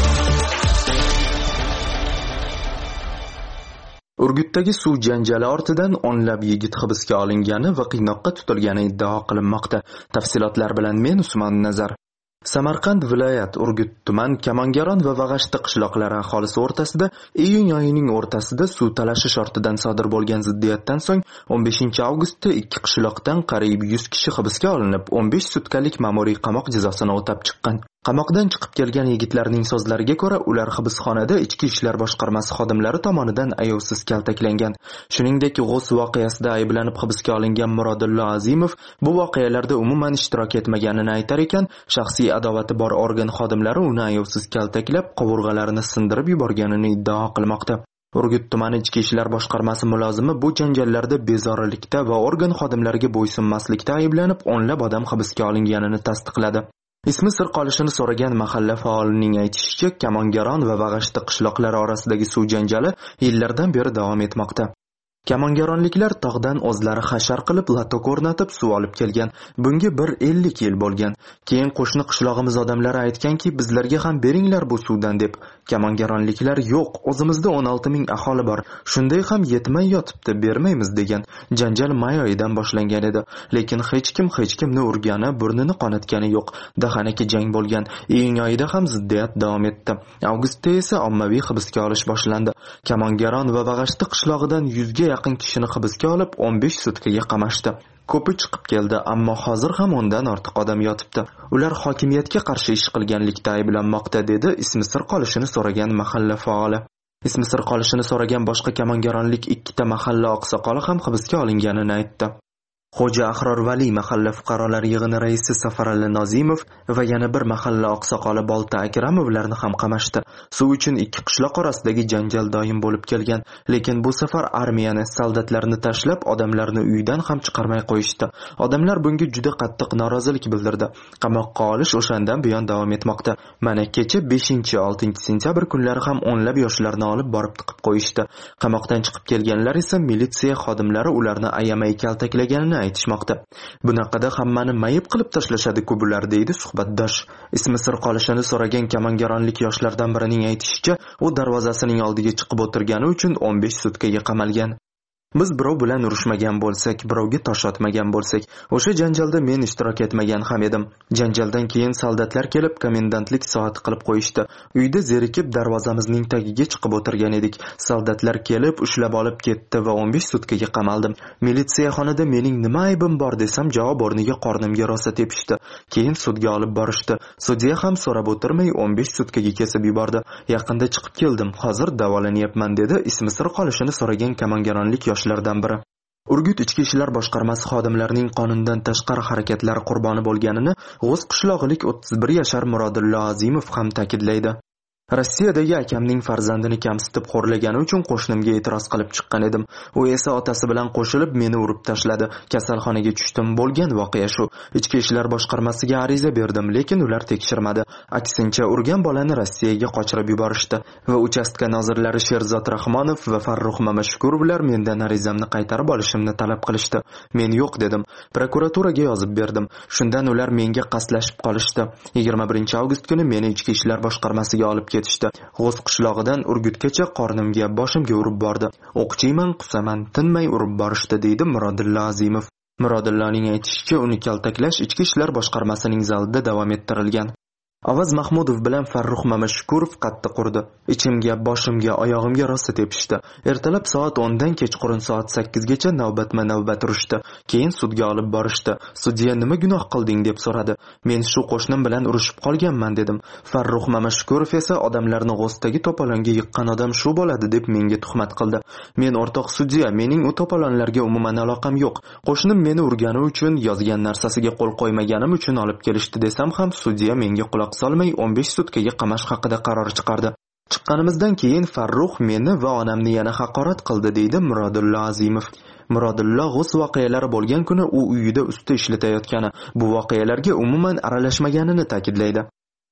Urgutdagi suv janjali ortidan o'nlab yigit hibsga olingani va qiynoqqa tutilgani iddao qilinmoqda. Tafsilotlar bilan men Usmon Nazar. Samarqand viloyat Urgut tuman Kamongaron va Vag'ashti qishloqlari aholisi o'rtasida iyun oyining o'rtasida suv talashish ortidan sodir bo'lgan ziddiyatdan so'ng 15 avgustda ikki qishloqdan qariyb 100 kishi hibsga olinib, 15 sutkalik ma'muriy qamoq jazosini o'tab chiqqan. Qamoqdan chiqib kelgan yigitlarning so'zlariga ko'ra, ular hibsxonada Ichki ishlar boshqarmasi xodimlari tomonidan ayovsiz kaltaklangan. Shuningdek, G'o's voqeasida ayblanib hibsga olingan Murodillo Azimov bu voqealarda umuman ishtirok etmaganini aytar ekan, shaxsiy adovati bor organ xodimlari uni ayovsiz kaltaklab, qovurg'alarini sindirib yuborganini iddao qilmoqda. Urgut tumani Ichki ishlar boshqarmasi mulozimi bu janjallarda bezorilikda va organ xodimlariga bo'ysunmaslikda ayblanib, o'nlab odam hibsga olinganini tasdiqladi. Ismi sir qolishini so'ragan mahalla faolining aytishicha, Kamongaron va Vag'ashti qishloqlari orasidagi suv janjali yillardan beri davom etmoqda. Kamongaronliklar tog'dan o'zlari hashar qilib latok o'rnatib suv olib kelgan. Bunga 50 yil bo'lgan. Keyin qo'shni qishlog'imiz odamlari aytganki, bizlarga ham beringlar bu suvdan deb. Kamongaronliklar yo'q, o'zimizda 16 ming aholi bor. Shunday ham yetmay yotibdi, bermaymiz degan. Janjal may oyidan boshlangan edi, lekin hech kimni urgani, burnini qonatgani yo'q. Dahanaki jang bo'lgan. Iyun oyida ham ziddiyat davom etdi. Avgustda esa ommaviy hibsga olish boshlandi. Kamongaron va Vag'ashti qishlog'idan 100 ga yaqin kishini hibsga olib 15 sutkaga qamashdi. Ko'pi chiqib keldi, ammo hozir ham ondan ortiq odam yotibdi. Ular hokimiyatga qarshi ish qilganlikda ayblanmoqda, dedi ismi sir qolishini so'ragan mahalla faoli. Ismi sir qolishini so'ragan boshqa kamongaronlik ikkita mahalla oqsoqoli ham hibsga olinganini aytdi. Xo'ja Ahror Vali mahalla fuqarolar yig'ini raisi Safarali Nozimov va yana bir mahalla oqsoqoli Bolta Akramovlarni ham qamashdi. Suv uchun ikki qishloq orasidagi janjal doim bo'lib kelgan, lekin bu safar armiyani, soldatlarni tashlab, odamlarni uydan ham chiqarmay qo'yishdi. Odamlar bunga juda qattiq norozilik bildirdi. Qamoqqa olish o'shandan buyon davom etmoqda. Mana kecha 5-6 sentyabr kunlari ham o'nlab yoshlarni olib borib tiqib qo'yishdi. Qamoqdan chiqib kelganlar esa militsiya xodimlari ularni ayamay kaltaklaganini aytishmoqda. Bunaqada hammani mayib qilib tashlashadi-ku bular, deydi suhbatdosh. Ismi sir qolishini so'ragan kamongaronlik yoshlardan birining aytishicha, u darvozasining oldiga chiqib o'tirgani uchun 15 sutkaga qamalgan. Biz birov bilan urushmagan bo'lsak, birovga tosh otmagan bo'lsak, o'sha janjalda men ishtirok etmagan ham edim. Janjaldan keyin soldatlar kelib komendantlik soati qilib qo'yishdi. Uyda zerikib darvozamizning tagiga chiqib o'tirgan edik. Soldatlar kelib ushlab olib ketdi va 15 sutkaga qamaldim. Militsiyaxonada mening nima aybim bor desam, javob o'rniga qornimga rosa tepishdi. Keyin sudga olib borishdi. Sudya ham so'rab o'tirmay 15 sutkaga kesib yubordi. Yaqinda chiqib keldim. Hozir davolanyapman, dedi ismi sir qolishini so'ragan kamongaronlik yoshlardan biri. Urgut Ichki ishlar boshqarmasi xodimlarining qonundan tashqari harakatlari qurboni bo'lganini G'o's qishlog'ilik 31 yashar Murodillo Azimov ham ta'kidlaydi. Rossiyadagi akamning farzandini kamsitib xo'rlagani uchun qo'shnimga e'tiroz qilib chiqqan edim. U esa otasi bilan qo'shilib meni urib tashladi. Kasalxonaga tushdim. Bo'lgan voqea shu. Ichki ishlar boshqarmasiga ariza berdim, lekin ular tekshirmadi. Aksincha urgan bolani Rossiyaga qochirib yuborishdi va uchastka nozirlari Sherzod Rahmonov va Farruh Mamashkurovlar mendan arizamni qaytarib olishimni talab qilishdi. Men yo'q dedim. Prokuraturaga yozib berdim. Shundan ular menga qaslashib qolishdi. 21 avgust kuni meni Ichki ishlar boshqarmasiga olib G'o's qishlog'idan Urgutgacha qornimga, boshimga urib bordi. O'qchiyman, qusaman, tinmay urib borishdi, deydi Murodillo Azimov. Murodilloning aytishicha, uni kaltaklash Ichki ishlar boshqarmasining zalida davom ettirilgan. Avaz Mahmudov bilan Farruh Mamashkurov qattiq urdi. Ichimga, boshimga, oyog'imga rosa tepishdi. Ertalab soat 10 dan kechqurun soat 8 gacha navbatma-navbat urishdi. Keyin sudga olib borishdi. Sudya nima gunoh qilding deb so'radi. Men shu qo'shnim bilan urushib qolganman dedim. Farruh Mamashkurov esa odamlarni G'o'sdagi to'polonga yiqqan odam shu bo'ladi deb menga tuhmat qildi. Men o'rtoq sudya, mening u to'polonlarga umuman aloqam yo'q. Qo'shnim meni urgani uchun, yozgan narsasiga qo'l qo'ymaganim uchun olib kelishdi desam ham sudya menga quloq solmay 15 sutkaga qamash haqida qaror chiqardi. Chiqqanimizdan keyin Farruh meni va onamni yana haqorat qildi, deydi Murodillo Azimov. Murodillo G'o's voqealari bo'lgan kuni u uyida usta ishlatayotgani, bu voqealarga umuman aralashmaganini ta'kidlaydi.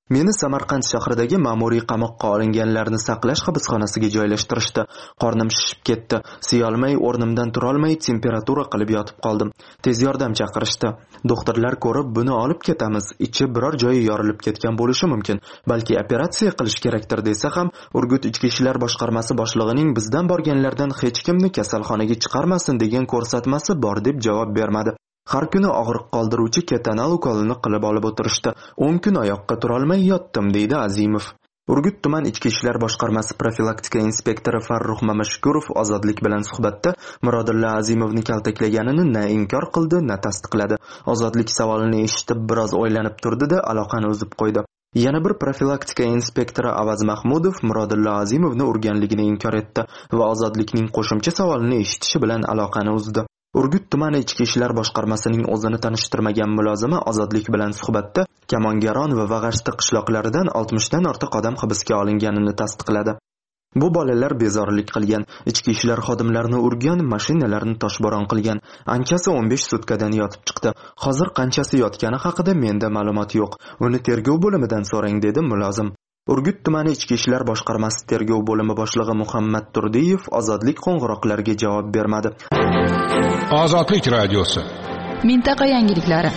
Meni Samarqand shahridagi ma'muriy qamoqqa olinganlarni saqlash hibsxonasiga joylashtirishdi. Qornim shishib ketdi. Siyolmay, o'rnimdan tura olmay temperatura qilib yotib qoldim. Tez yordam chaqirishdi. Doktorlar ko'rib, buni olib ketamiz. Ichi biror joyi yorilib ketgan bo'lishi mumkin. Balki operatsiya qilish kerakdir desa ham, Urgut ichki ishlar boshqarmasi boshlig'ining bizdan borganlardan hech kimni kasalxonaga chiqarmasin degan ko'rsatmasi bor deb javob bermadi. Har kuni og'riq qoldiruvchi ketanal ukolini qilib olib o'tirishdi. 10 kun oyoqqa tura olmay yotdim, deydi Azimov. Urgut tuman ichki ishlar boshqarmasi profilaktika inspektori Farruh Mamashkurov Ozodlik bilan suhbatda Murodulla Azimovni kaltaklaganini na inkor qildi, na tasdiqladi. Ozodlik savolini eshitib biroz o'ylanib turdi-da, aloqani uzib qo'ydi. Yana bir profilaktika inspektori Avaz Mahmudov Murodulla Azimovni urganligini inkor etdi va Ozodlikning qo'shimcha savolini eshitishi bilan aloqani uzdi. Urgut tumani ichki ishlar boshqarmasining o'zini tanishtirmagan mulozimi Ozodlik bilan suhbatda Kamongaron va Vag'ashti qishloqlaridan 60 dan ortiq odam hibsga olinganini tasdiqladi. Bu bolalar bezorilik qilgan, ichki ishlar xodimlarini urgan, mashinalarni toshbo'ron qilgan. Anchasi 15 sutkadan yotib chiqdi. Hozir qanchasi yotgani haqida menda ma'lumot yo'q. Uni tergov bo'limidan so'rang, dedi mulozim. Urgut tumani ichki ishlar boshqarmasi tergov bo'limi boshlig'i Muhammad Turdiyev Ozodlik qo'ng'iroqlariga javob bermadi. Ozodlik radiosi. Mintaqa yangiliklari.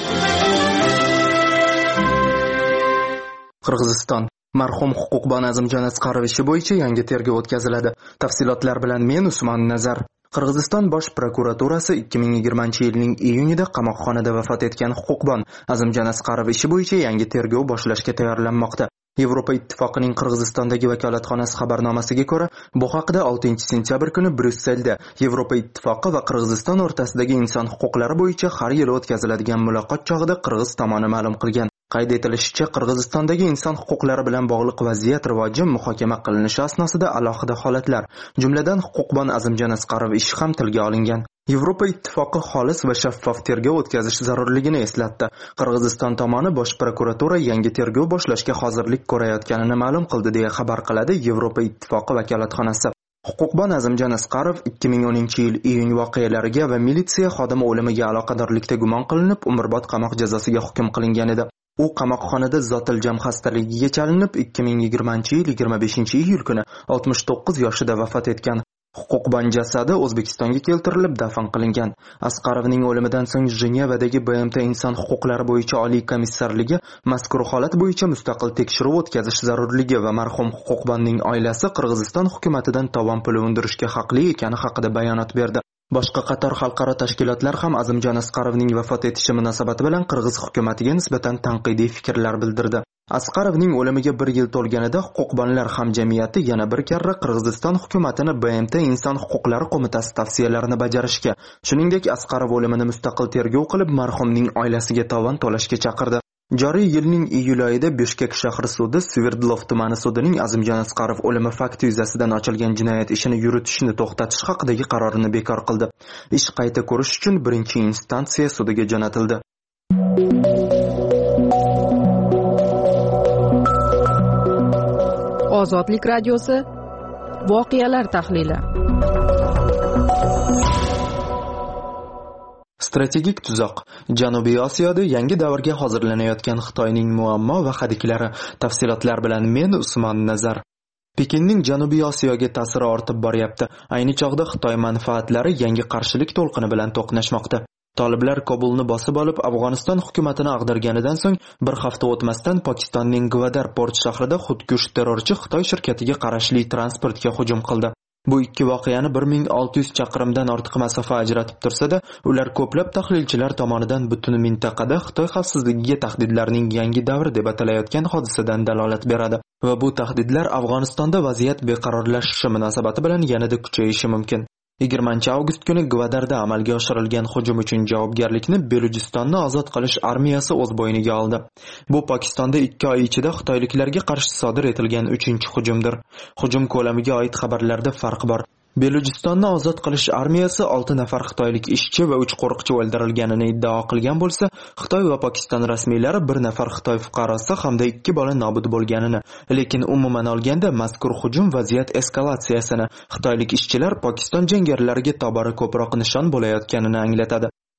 Qirg'iziston. Marhum huquqbon Azimjon Asqarov ishi bo'yicha yangi tergov o'tkaziladi. Tafsilotlar bilan men Usmon Nazar. Qirg'iziston bosh prokuraturasi 2020-yilning iyunida qamoqxonada vafot etgan huquqbon Azimjon Asqarov ishi bo'yicha yangi tergov boshlashga tayyorlanmoqda. Yevropa Ittifoqining Qirg'izistondagi vakolatxonasi xabarnomasiga ko'ra, bu haqda 6-sentyabr kuni Bryusselda Yevropa Ittifoqi va Qirg'iziston o'rtasidagi inson huquqlari bo'yicha har yili o'tkaziladigan muloqot chog'ida Qirg'iz tomoni ma'lum qilgan. Qayd etilishicha, Qirg'izistondagi inson huquqlari bilan bog'liq vaziyat rivoji muhokama qilinishi asnosida alohida holatlar, jumladan huquqbon Azimjon Asqarov ishi ham tilga olingan. Yevropa Ittifoqi xolis va shaffof tergov o'tkazish zarurligini eslatdi. Qirg'iziston tomoni bosh prokuratura yangi tergov boshlashga hozirlik ko'rayotganini ma'lum qildi, deya xabar qiladi Yevropa Ittifoqi vakolatxonasi. Huquqbon Azimjon Asqarov 2010-yil iyun voqealariga va militsiya xodimi o'limiga aloqadorlikda gumon qilinib, umrbod qamoq jazosiga hukm qilingan edi. U qamoqxonada zotiljam xastaligiga chalinib 2020-yil 25-iyul kuni 69 yoshida vafot etgan. Huquqbon jasadi O'zbekistonga keltirilib dafn qilingan. Asqarovning o'limidan so'ng Jenevadagi BMT inson huquqlari bo'yicha oliy komissarligi mazkur holat bo'yicha mustaqil tekshiruv o'tkazish zarurligi va marhum huquqbonning oilasi Qirg'iziston hukumatidan tovon puli undirishga haqli ekani haqida bayonot berdi. Boshqa qator xalqaro tashkilotlar ham Azimjon Asqarovning vafot etishi munosabati bilan Qirg'iz hukumatiga nisbatan tanqidiy fikrlar bildirdi. Asqarovning o'limiga 1 yil to'lganida huquqbonlar hamjamiyati yana bir karra Qirg'iziston hukumatini BMT inson huquqlari qo'mitasi tavsiyalarini bajarishga, shuningdek Asqarov o'limini mustaqil tergov qilib marhumning oilasiga tovon to'lashga chaqirdi. Joriy yilning iyul oyida Bishkek shahri sudi Sverdlov tumani sudining Azimjon Asqarov o'limi fakti yuzasidan ochilgan jinoyat ishini yuritishni to'xtatish haqidagi qarorini bekor qildi. Ish qayta ko'rish uchun 1-instansiya sudiga jo'natildi. Ozodlik radiosi voqealar tahlili. Strategik tuzoq. Janubiy Osiyoda yangi davrga hozirlanayotgan Xitoyning muammo va hadiklari. Tafsilotlar bilan men Usmon Nazar. Pekinning Janubiy Osiyoga ta'siri ortib boryapti. Ayni chog'da Xitoy manfaatlari yangi qarshilik to'lqini bilan to'qnashmoqda. Toliblar Kobulni bosib olib, Afg'oniston hukumatini ag'darganidan so'ng bir hafta o'tmasdan Pokistonning Gwadar port shahrida xudkush terrorchi Xitoy shirkatiga qarashli transportga hujum qildi. Bu ikki voqeani 1600 chaqirimdan ortiq masofa ajratib tursa-da, ular ko'plab tahlilchilar tomonidan butun mintaqada Xitoy xavfsizligiga tahdidlarning yangi davri deb atalayotgan hodisadan dalolat beradi. Va bu tahdidlar Afg'onistonda vaziyat beqarorlashishi munosabati bilan yanada kuchayishi mumkin. 20-avgust kuni Gvadarda amalga oshirilgan hujum uchun javobgarlikni Belujistonni ozod qilish armiyasi o'z bo'yniga oldi. Bu Pokistonda 2 oy ichida xitoyliklarga qarshi sodir etilgan 3-hujumdir. Hujum ko'lamiga oid xabarlarda farq bor. Belujistonni ozod qilish armiyasi 6 nafar xitoylik ishchi va 3 qo'riqchi o'ldirilganini iddao qilgan bo'lsa, Xitoy va Pokiston rasmiylari 1 nafar Xitoy fuqarosi hamda 2 bola nobud bo'lganini, lekin umuman olganda mazkur hujum vaziyat eskalatsiyasini, xitoylik ishchilar Pokiston jangarilariga tobora ko'proq nishon bo'layotganini anglatadi.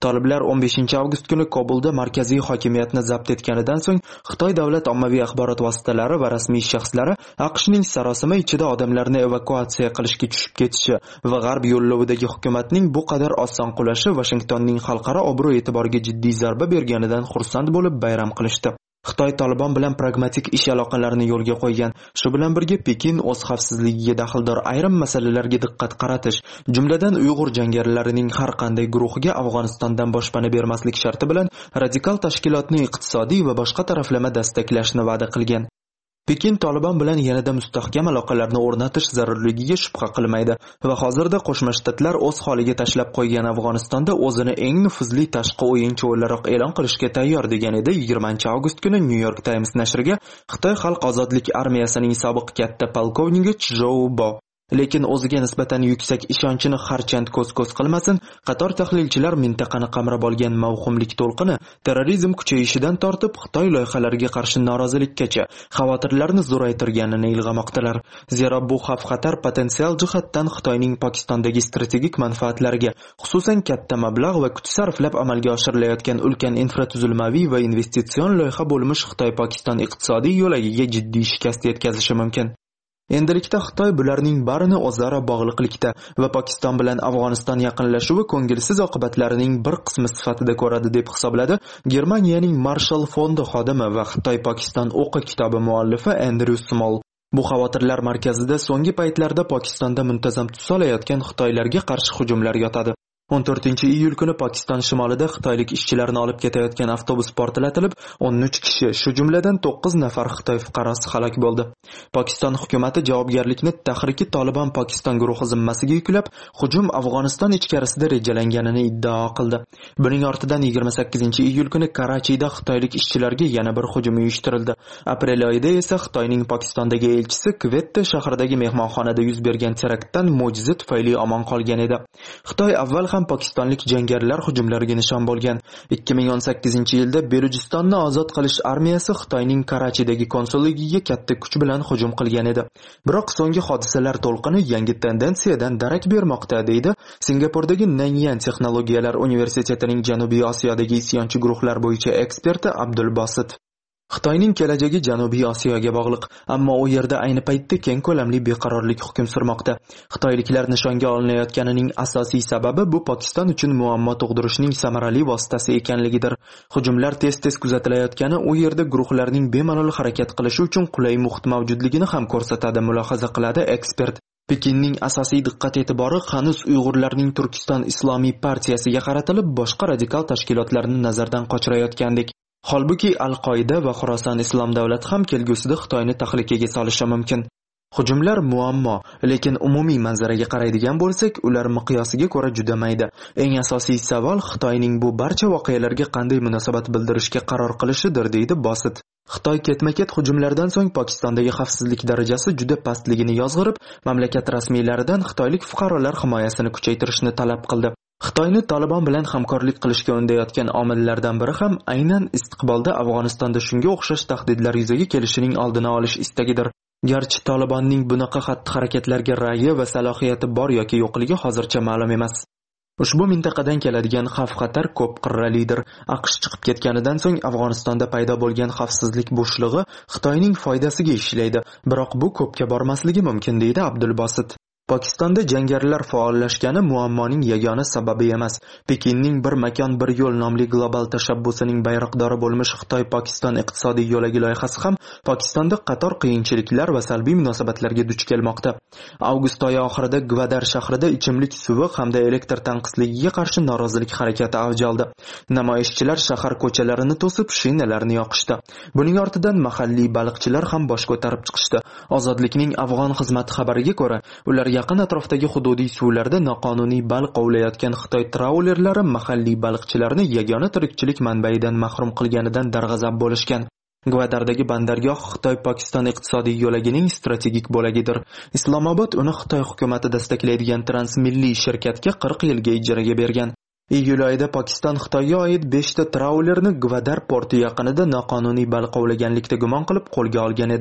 Toliblar 15 avgust kuni Kobulda markaziy hokimiyatni zabt etganidan so'ng Xitoy davlat ommaviy axborot vositalari va rasmiy shaxslari AQShning sarosima ichida odamlarni evakuatsiya qilishga tushib ketishi va g'arb yo'llovidagi hukumatning bu qadar oson qulashi Washingtonning xalqaro obro' e'tiboriga jiddiy zarba berganidan xursand bo'lib bayram qilishdi. Xitoy Taliban bilan pragmatik ish aloqalarini yo'lga qo'ygan. Shu bilan birga Pekin o'z xavfsizligiga daxldor ayrim masalalarga diqqat qaratish, jumladan Uyg'ur jangarilarining har qanday guruhiga Afg'onistondan boshpana bermaslik sharti bilan radikal tashkilotni iqtisodiy va boshqa taraflama destaklashni va'da qilgan. Pekin Taliban bilan yanada mustahkam aloqalarni o'rnatish zarurligiga shubha qilmaydi va hozirda Qo'shma Shtatlar o'z holiga tashlab qo'ygan Afg'onistonda o'zini eng nufuzli tashqi o'yinchi o'laroq e'lon qilishga tayyor degan edi 20 avgust kuni New York Times nashriga Xitoy Xalq ozodlik armiyasining sobiq katta polkovniki Chjou Bo. Lekin o'ziga nisbatan yuksak ishonchini harchand ko'z-ko'z qilmasin, qator tahlilchilar mintaqani qamrab olgan mavhumlik to'lqini terrorizm kuchayishidan tortib Xitoy loyihalariga qarshi norozilikkacha xavotirlarni zo'raytirganini ilg'amoqdalar. Zero bu xavf-xatar potensial jihatdan Xitoyning Pokistondagi strategik manfaatlariga, xususan katta mablag' va kuch sarflab amalga oshirilayotgan ulkan infratuzilmaviy va investitsion loyiha bo'lmish Xitoy-Pokiston iqtisodiy yo'lagiga jiddiy shikast yetkazishi mumkin. Endilikda Xitoy bularning barini o'zaro bog'liqlikda va Pokiston bilan Afg'oniston yaqinlashuvi ko'ngilsiz oqibatlarining bir qismi sifatida ko'radi deb hisobladi Germaniyaning Marshall fondi xodimi va Xitoy-Pokiston o'qi kitobi muallifi Andrew Small. Bu xavotirlar markazida so'nggi paytlarda Pokistonda muntazam tus olayotgan Xitoylarga qarshi hujumlar yotadi. 14-iyul kuni Pokiston shimolida xitoylik ishchilarni olib ketayotgan avtobus portlatilib, 13 kishi, shu jumladan 9 nafar Xitoy fuqarosi halok bo'ldi. Pokiston hukumatı javobgarlikni tahriki Taliban Pokiston guruhi zimmasiga yuklab, hujum Afg'oniston ichkarisida rejalanganini iddao qildi. Buning ortidan 28-iyul kuni Karachida xitoylik ishchilarga yana bir hujum uyushtirildi. Aprel oyida esa Xitoyning Pokistondagi elchisi Kvetta shahridagi mehmonxonada yuz bergan teraktdan mo'jiza tufayli omon qolgan edi. Xitoy avval ham pokistonlik jangarilar hujumlariga nishon bo'lgan. 2018-yilda Belujistonni ozod qilish armiyasi Xitoyning Karachidagi konsulligiga katta kuch bilan hujum qilgan edi. Biroq so'nggi hodisalar to'lqini yangi tendensiyadan darak bermoqda, deydi Singapurdagi Nanyang texnologiyalar universitetining Janubiy Osiyodagi isyonchi guruhlar bo'yicha eksperti Abdul Bosit. Xitoyning kelajagi Janubiy Osiyoga bog'liq, ammo u yerda ayni paytda keng ko'lamli beqarorlik hukm surmoqda. Xitoyliklar nishonga olinayotganining asosiy sababi bu Pokiston uchun muammo tug'dirishning samarali vositasi ekanligidir. Hujumlar tez-tez kuzatilayotgani u yerda guruhlarning bemalol harakat qilishi uchun qulay muhit mavjudligini ham ko'rsatadi, mulohaza qiladi ekspert. Pekinning asosiy diqqat e'tibori hanuz Uyg'urlarning Turkiston Islomiy partiyasiga qaratilib, boshqa radikal tashkilotlarni nazardan qochirayotgandek. Holbuki Al-Qoida va Xorason Islom davlati ham kelgusida Xitoyni tahlikaga solishi mumkin. Hujumlar muammo, lekin umumiy manzaraga qaraydigan bo'lsak, ular miqyosiga ko'ra juda mayda. Eng asosiy savol Xitoyning bu barcha voqealarga qanday munosabat bildirishga qaror qilishidir, deydi Bosit. Xitoy ketma-ket hujumlardan so'ng Pokistondagi xavfsizlik darajasi juda pastligini yozg'irib, mamlakat rasmiylaridan xitoylik fuqarolar himoyasini kuchaytirishni talab qildi. Xitoyni Taliban bilan hamkorlik qilishga undayotgan omillardan biri ham aynan istiqbolda Afg'onistonda shunga o'xshash tahdidlar yuzaga kelishining oldini olish istagidir. Garchi Talibanning bunaqa xatti-harakatlarga ra'yi va salohiyati bor yoki yo'qligi hozircha ma'lum emas. Ushbu mintaqadan keladigan xavf-xatar ko'p qirralidir. AQSh chiqib ketganidan so'ng Afg'onistonda paydo bo'lgan xavfsizlik bo'shlig'i Xitoyning foydasiga ishlaydi, biroq bu ko'pga bormasligi mumkin, deydi Abdul Bosit. Pokistonda jangarilar faollashgani muammoning yagona sababi emas. Pekinning bir makon bir yo'l nomli global tashabbusining bayroqdori bo'lmish Xitoy-Pokiston iqtisodiy yo'lagi loyihasi ham Pokistonda qator qiyinchiliklar va salbiy munosabatlarga duch kelmoqda. Avgust oyi oxirida Gvadar shahrida ichimlik suvi hamda elektr tanqisligiga qarshi norozilik harakati avj oldi. Namoyishchilar shahar ko'chalarini to'sib, shinalarni yoqishdi. Buning ortidan mahalliy baliqchilar ham bosh ko'tarib chiqishdi. Ozodlikning afg'on xizmati xabariga ko'ra, ular yaqin atrofdagi hududiy suvlarda noqonuniy baliq ovlayotgan Xitoy traulerlari mahalliy baliqchilarni yagona tirikchilik manbaidan mahrum qilganidan darg'azab bo'lishgan. Gvadardagi bandargoh Xitoy-Pokiston iqtisodiy yo'lagining strategik bo'lagidir. Islomobod uni Xitoy hukumati destaklaydigan transmilliy shirkatga 40 yilga ijaraga bergan. Iyul oyida Pokiston Xitoyga oid 5 ta traulerni Gvadar porti yaqinida noqonuniy baliq ovlaganlikda gumon qilib qo'lga olgan edi.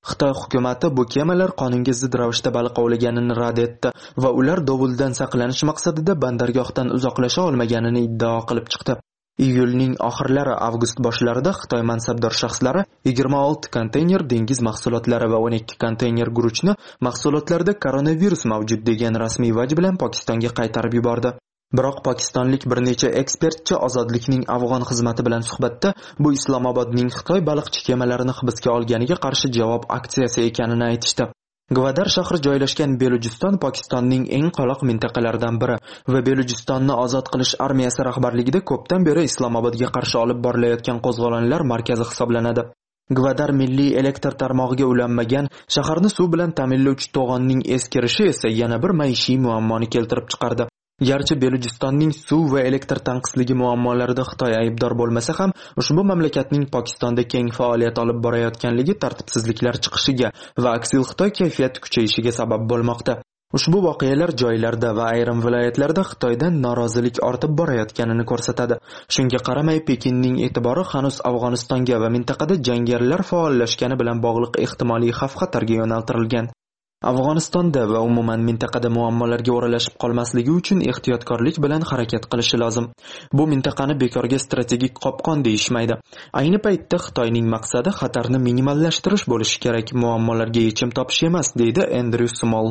Xitoy hukumati bu kemalar qonunga zid ravishda baliq ovlaganini rad etdi va ular dovuldan saqlanish maqsadida bandargohdan uzoqlasha olmaganini iddao qilib chiqdi. Iyulning oxirlari avgust boshlarida Xitoy mansabdor shaxslari 26 konteyner dengiz mahsulotlari va 12 konteyner guruchni mahsulotlarda koronavirus mavjud degan rasmiy vaj bilan Pokistonga qaytarib yubordi. Biroq pokistonlik bir necha ekspertcha Ozodlikning afg'on xizmati bilan suhbatda bu Islomobodning Xitoy baliqchi kemalarini hibsga olganiga qarshi javob aksiyasi ekanini aytishdi. Gvadar shahri joylashgan Belujiston Pokistonning eng qoloq mintaqalaridan biri va Belujistonni ozod qilish armiyasi rahbarligida ko'pdan beri Islomobodga qarshi olib borilayotgan qo'zg'olonlar markazi hisoblanadi. Gvadar milliy elektr tarmog'iga ulanmagan, shaharni suv bilan ta'minlovchi to'g'onning eskirishi esa yana bir maishiy muammoni keltirib chiqardi. Garchi Belujistonning suv va elektr tanqisligi muammolarida Xitoy aybdor bo'lmasa ham, ushbu mamlakatning Pokistonda keng faoliyat olib borayotganligi tartibsizliklar chiqishiga va aksil Xitoy kayfiyati kuchayishiga sabab bo'lmoqda. Ushbu voqealar joylarda va ayrim viloyatlarda Xitoydan norozilik ortib borayotganini ko'rsatadi. Shunga qaramay, Pekinning e'tibori hanuz Afg'onistonga va mintaqada jangarilar faollashgani bilan bog'liq ehtimoliy xavf-xatarga yo'naltirilgan. Afg'onistonda va umuman mintaqada muammolarga o'ralashib qolmasligi uchun ehtiyotkorlik bilan harakat qilishi lozim. Bu mintaqani bekorga strategik qopqon deyishmaydi. Ayni paytda Xitoyning maqsadi xatarni minimallashtirish bo'lishi kerak, muammolarga yechim topish emas, deydi Andrew Small.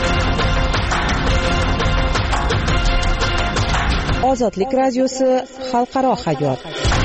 Ozodlik radiosi xalqaro hayot.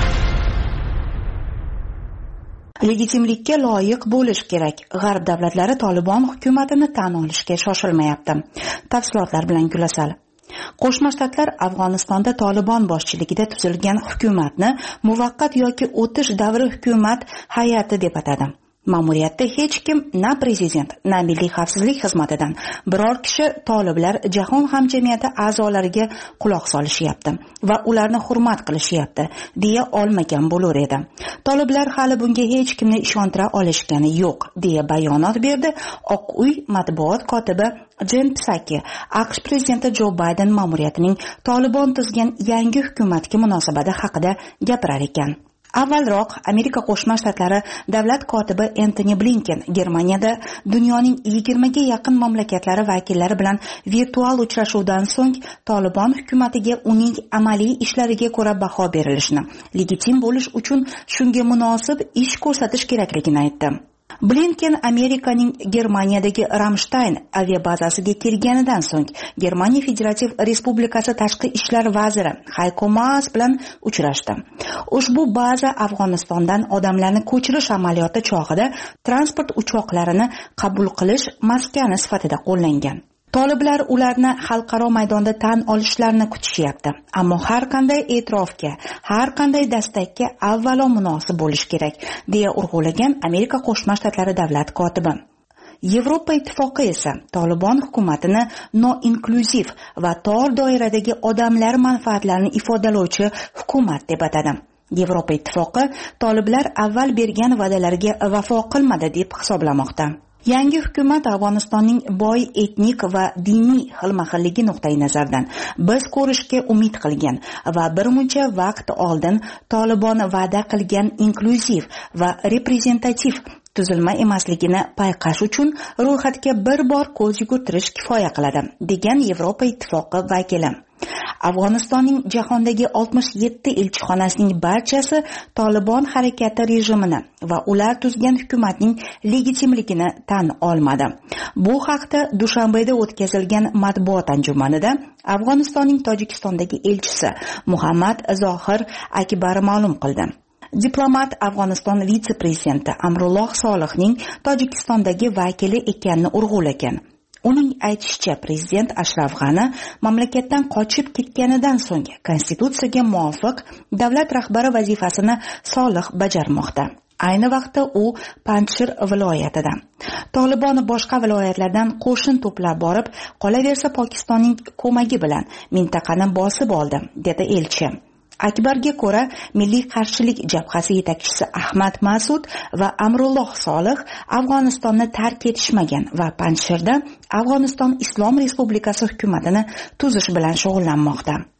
Legitimlikka loyiq bo'lish kerak. G'arb davlatlari Tolibon hukumatini tan olishga shoshilmayapti. Tafsilotlar bilan Gulasal. Qo'shma Shtatlar Afg'onistonda Tolibon boshchiligida tuzilgan hukumatni muvaqqat yoki o'tish davri hukumat hay'ati deb atadi. Ma'muriyatda hech kim, na prezident, na milliy xavfsizlik xizmatidan biror kishi toliblar jahon hamjamiyati a'zolariga quloq solishyapti va ularni hurmat qilishyapti deya olmagan bo'lar edi. Toliblar hali bunga hech kimni ishontira olishgani yo'q deya bayonot berdi Oq uy matbuot kotibi Jen Psaki AQSh prezidenti Jo Bayden ma'muriyatining Tolibon tuzgan yangi hukumatga munosabati haqida gapirar ekan. Avvalroq Amerika Qo'shma Shtatlari davlat kotibi Antony Blinken Germaniyada dunyoning 20 ga yaqin mamlakatlari vakillari bilan virtual uchrashuvdan so'ng Tolibon hukumatiga uning amaliy ishlariga ko'ra baho berilishini, legitim bo'lish uchun shunga munosib ish ko'rsatish kerakligini aytdi. Blinken Amerikaning Germaniyadagi Ramstein aviabazasiga kelganidan so'ng Germaniya Federativ Respublikasi tashqi ishlar vaziri Heiko Maas bilan uchrashdi. Ushbu baza Afg'onistondan odamlarni ko'chirish amaliyoti chog'ida transport uchoqlarini qabul qilish maskani sifatida qo'llangan. Toliblar ularni xalqaro maydonda tan olishlarini kutishyapti. Ammo har qanday e'tirofga, har qanday dastakka avvalo munosib bo'lish kerak, deya urg'ulagan Amerika Qo'shma Shtatlari davlat kotibi. Yevropa ittifoqi esa Tolibon hukumatini no-inklyuziv va tor doiradagi odamlar manfaatlarini ifodalovchi hukumat deb atadi. Yevropa ittifoqi Toliblar avval bergan va'dalarga vafo qilmadi deb hisoblamoqda. Yangi hukumat Afg'onistonning boy etnik va diniy xilma-xilligi nuqtai nazaridan biz ko'rishga umid qilgan va bir muncha vaqt oldin Tolibon va'da qilgan inklyuziv va reprezentativ tuzilma emasligini payqash uchun ro'yxatga bir bor ko'z yugurtirish kifoya qiladi, degan Yevropa ittifoqi vakili. Afg'onistonning jahondagi 67 elchixonasining barchasi Tolibon harakati rejimini va ular tuzgan hukumatning legitimligini tan olmadi. Bu haqda Dushanbeda o'tkazilgan matbuot anjumanida Afg'onistonning Tojikistondagi elchisi Muhammad Zohir Akbar ma'lum qildi. Diplomat Afg'oniston vitse-prezidenti Amrulloh Solihning Tojikistondagi vakili ekanini urg'ulagan. Uning aytishicha, prezident Ashraf G'ani mamlakatdan qochib ketganidan so'ng konstitutsiyaga muvofiq davlat rahbari vazifasini Solih bajarmoqda. Ayni vaqtda u Panjshir viloyatida. Tolibon boshqa viloyatlardan qo'shin to'plab borib, qolaversa Pokistonning ko'magi bilan mintaqani bosib oldi, dedi elchi. Akbarga ko'ra, Milliy qarshilik jabhasi yetakchisi Ahmad Mas'ud va Amrulloh Solih Afg'onistonni tark etishmagan va Panjshirda Afg'oniston Islom Respublikasi hukumatini tuzish bilan shug'ullanmoqda.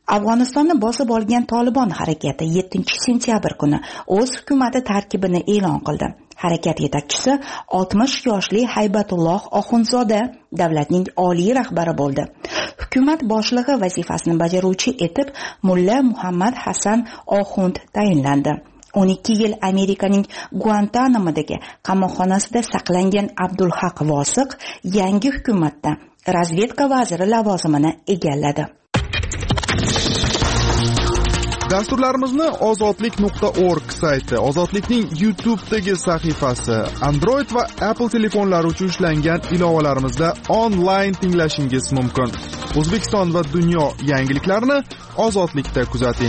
Afg'onistonni bosib olgan Tolibon harakati 7-sentyabr kuni o'z hukumati tarkibini e'lon qildi. Harakat yetakchisi 60 yoshli Haybatulloh Oxundzoda davlatning oliy rahbari bo'ldi. Hukumat boshlig'i vazifasini bajaruvchi etib Mulla Muhammad Hasan Oxund tayinlandi. 12 yil Amerikaning Guantanamodagi qamoqxonasida saqlangan Abdulhaq Vosiq yangi hukumatda razvedka vaziri lavozimini egalladi. Dasturlarimizni ozodlik.org sayti, Ozodlikning YouTube'dagi sahifasi, Android va Apple telefonlari uchun ishlangan ilovalarimizda onlayn tinglashingiz mumkin. O'zbekiston va dunyo yangiliklarini Ozodlikda kuzating.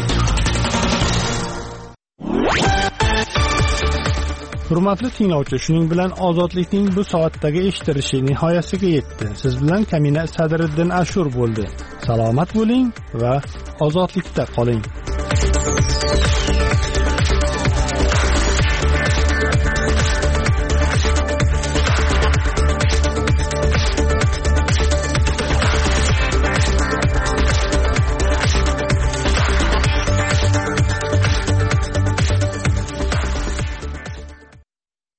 Hurmatli tinglovchi, shuning bilan Ozodlikning bu soatdagi eshitilishi nihoyasiga yetdi. Siz bilan Kamina Sadriddin Ashur bo'ldi. Salomat bo'ling va ozodlikda qoling.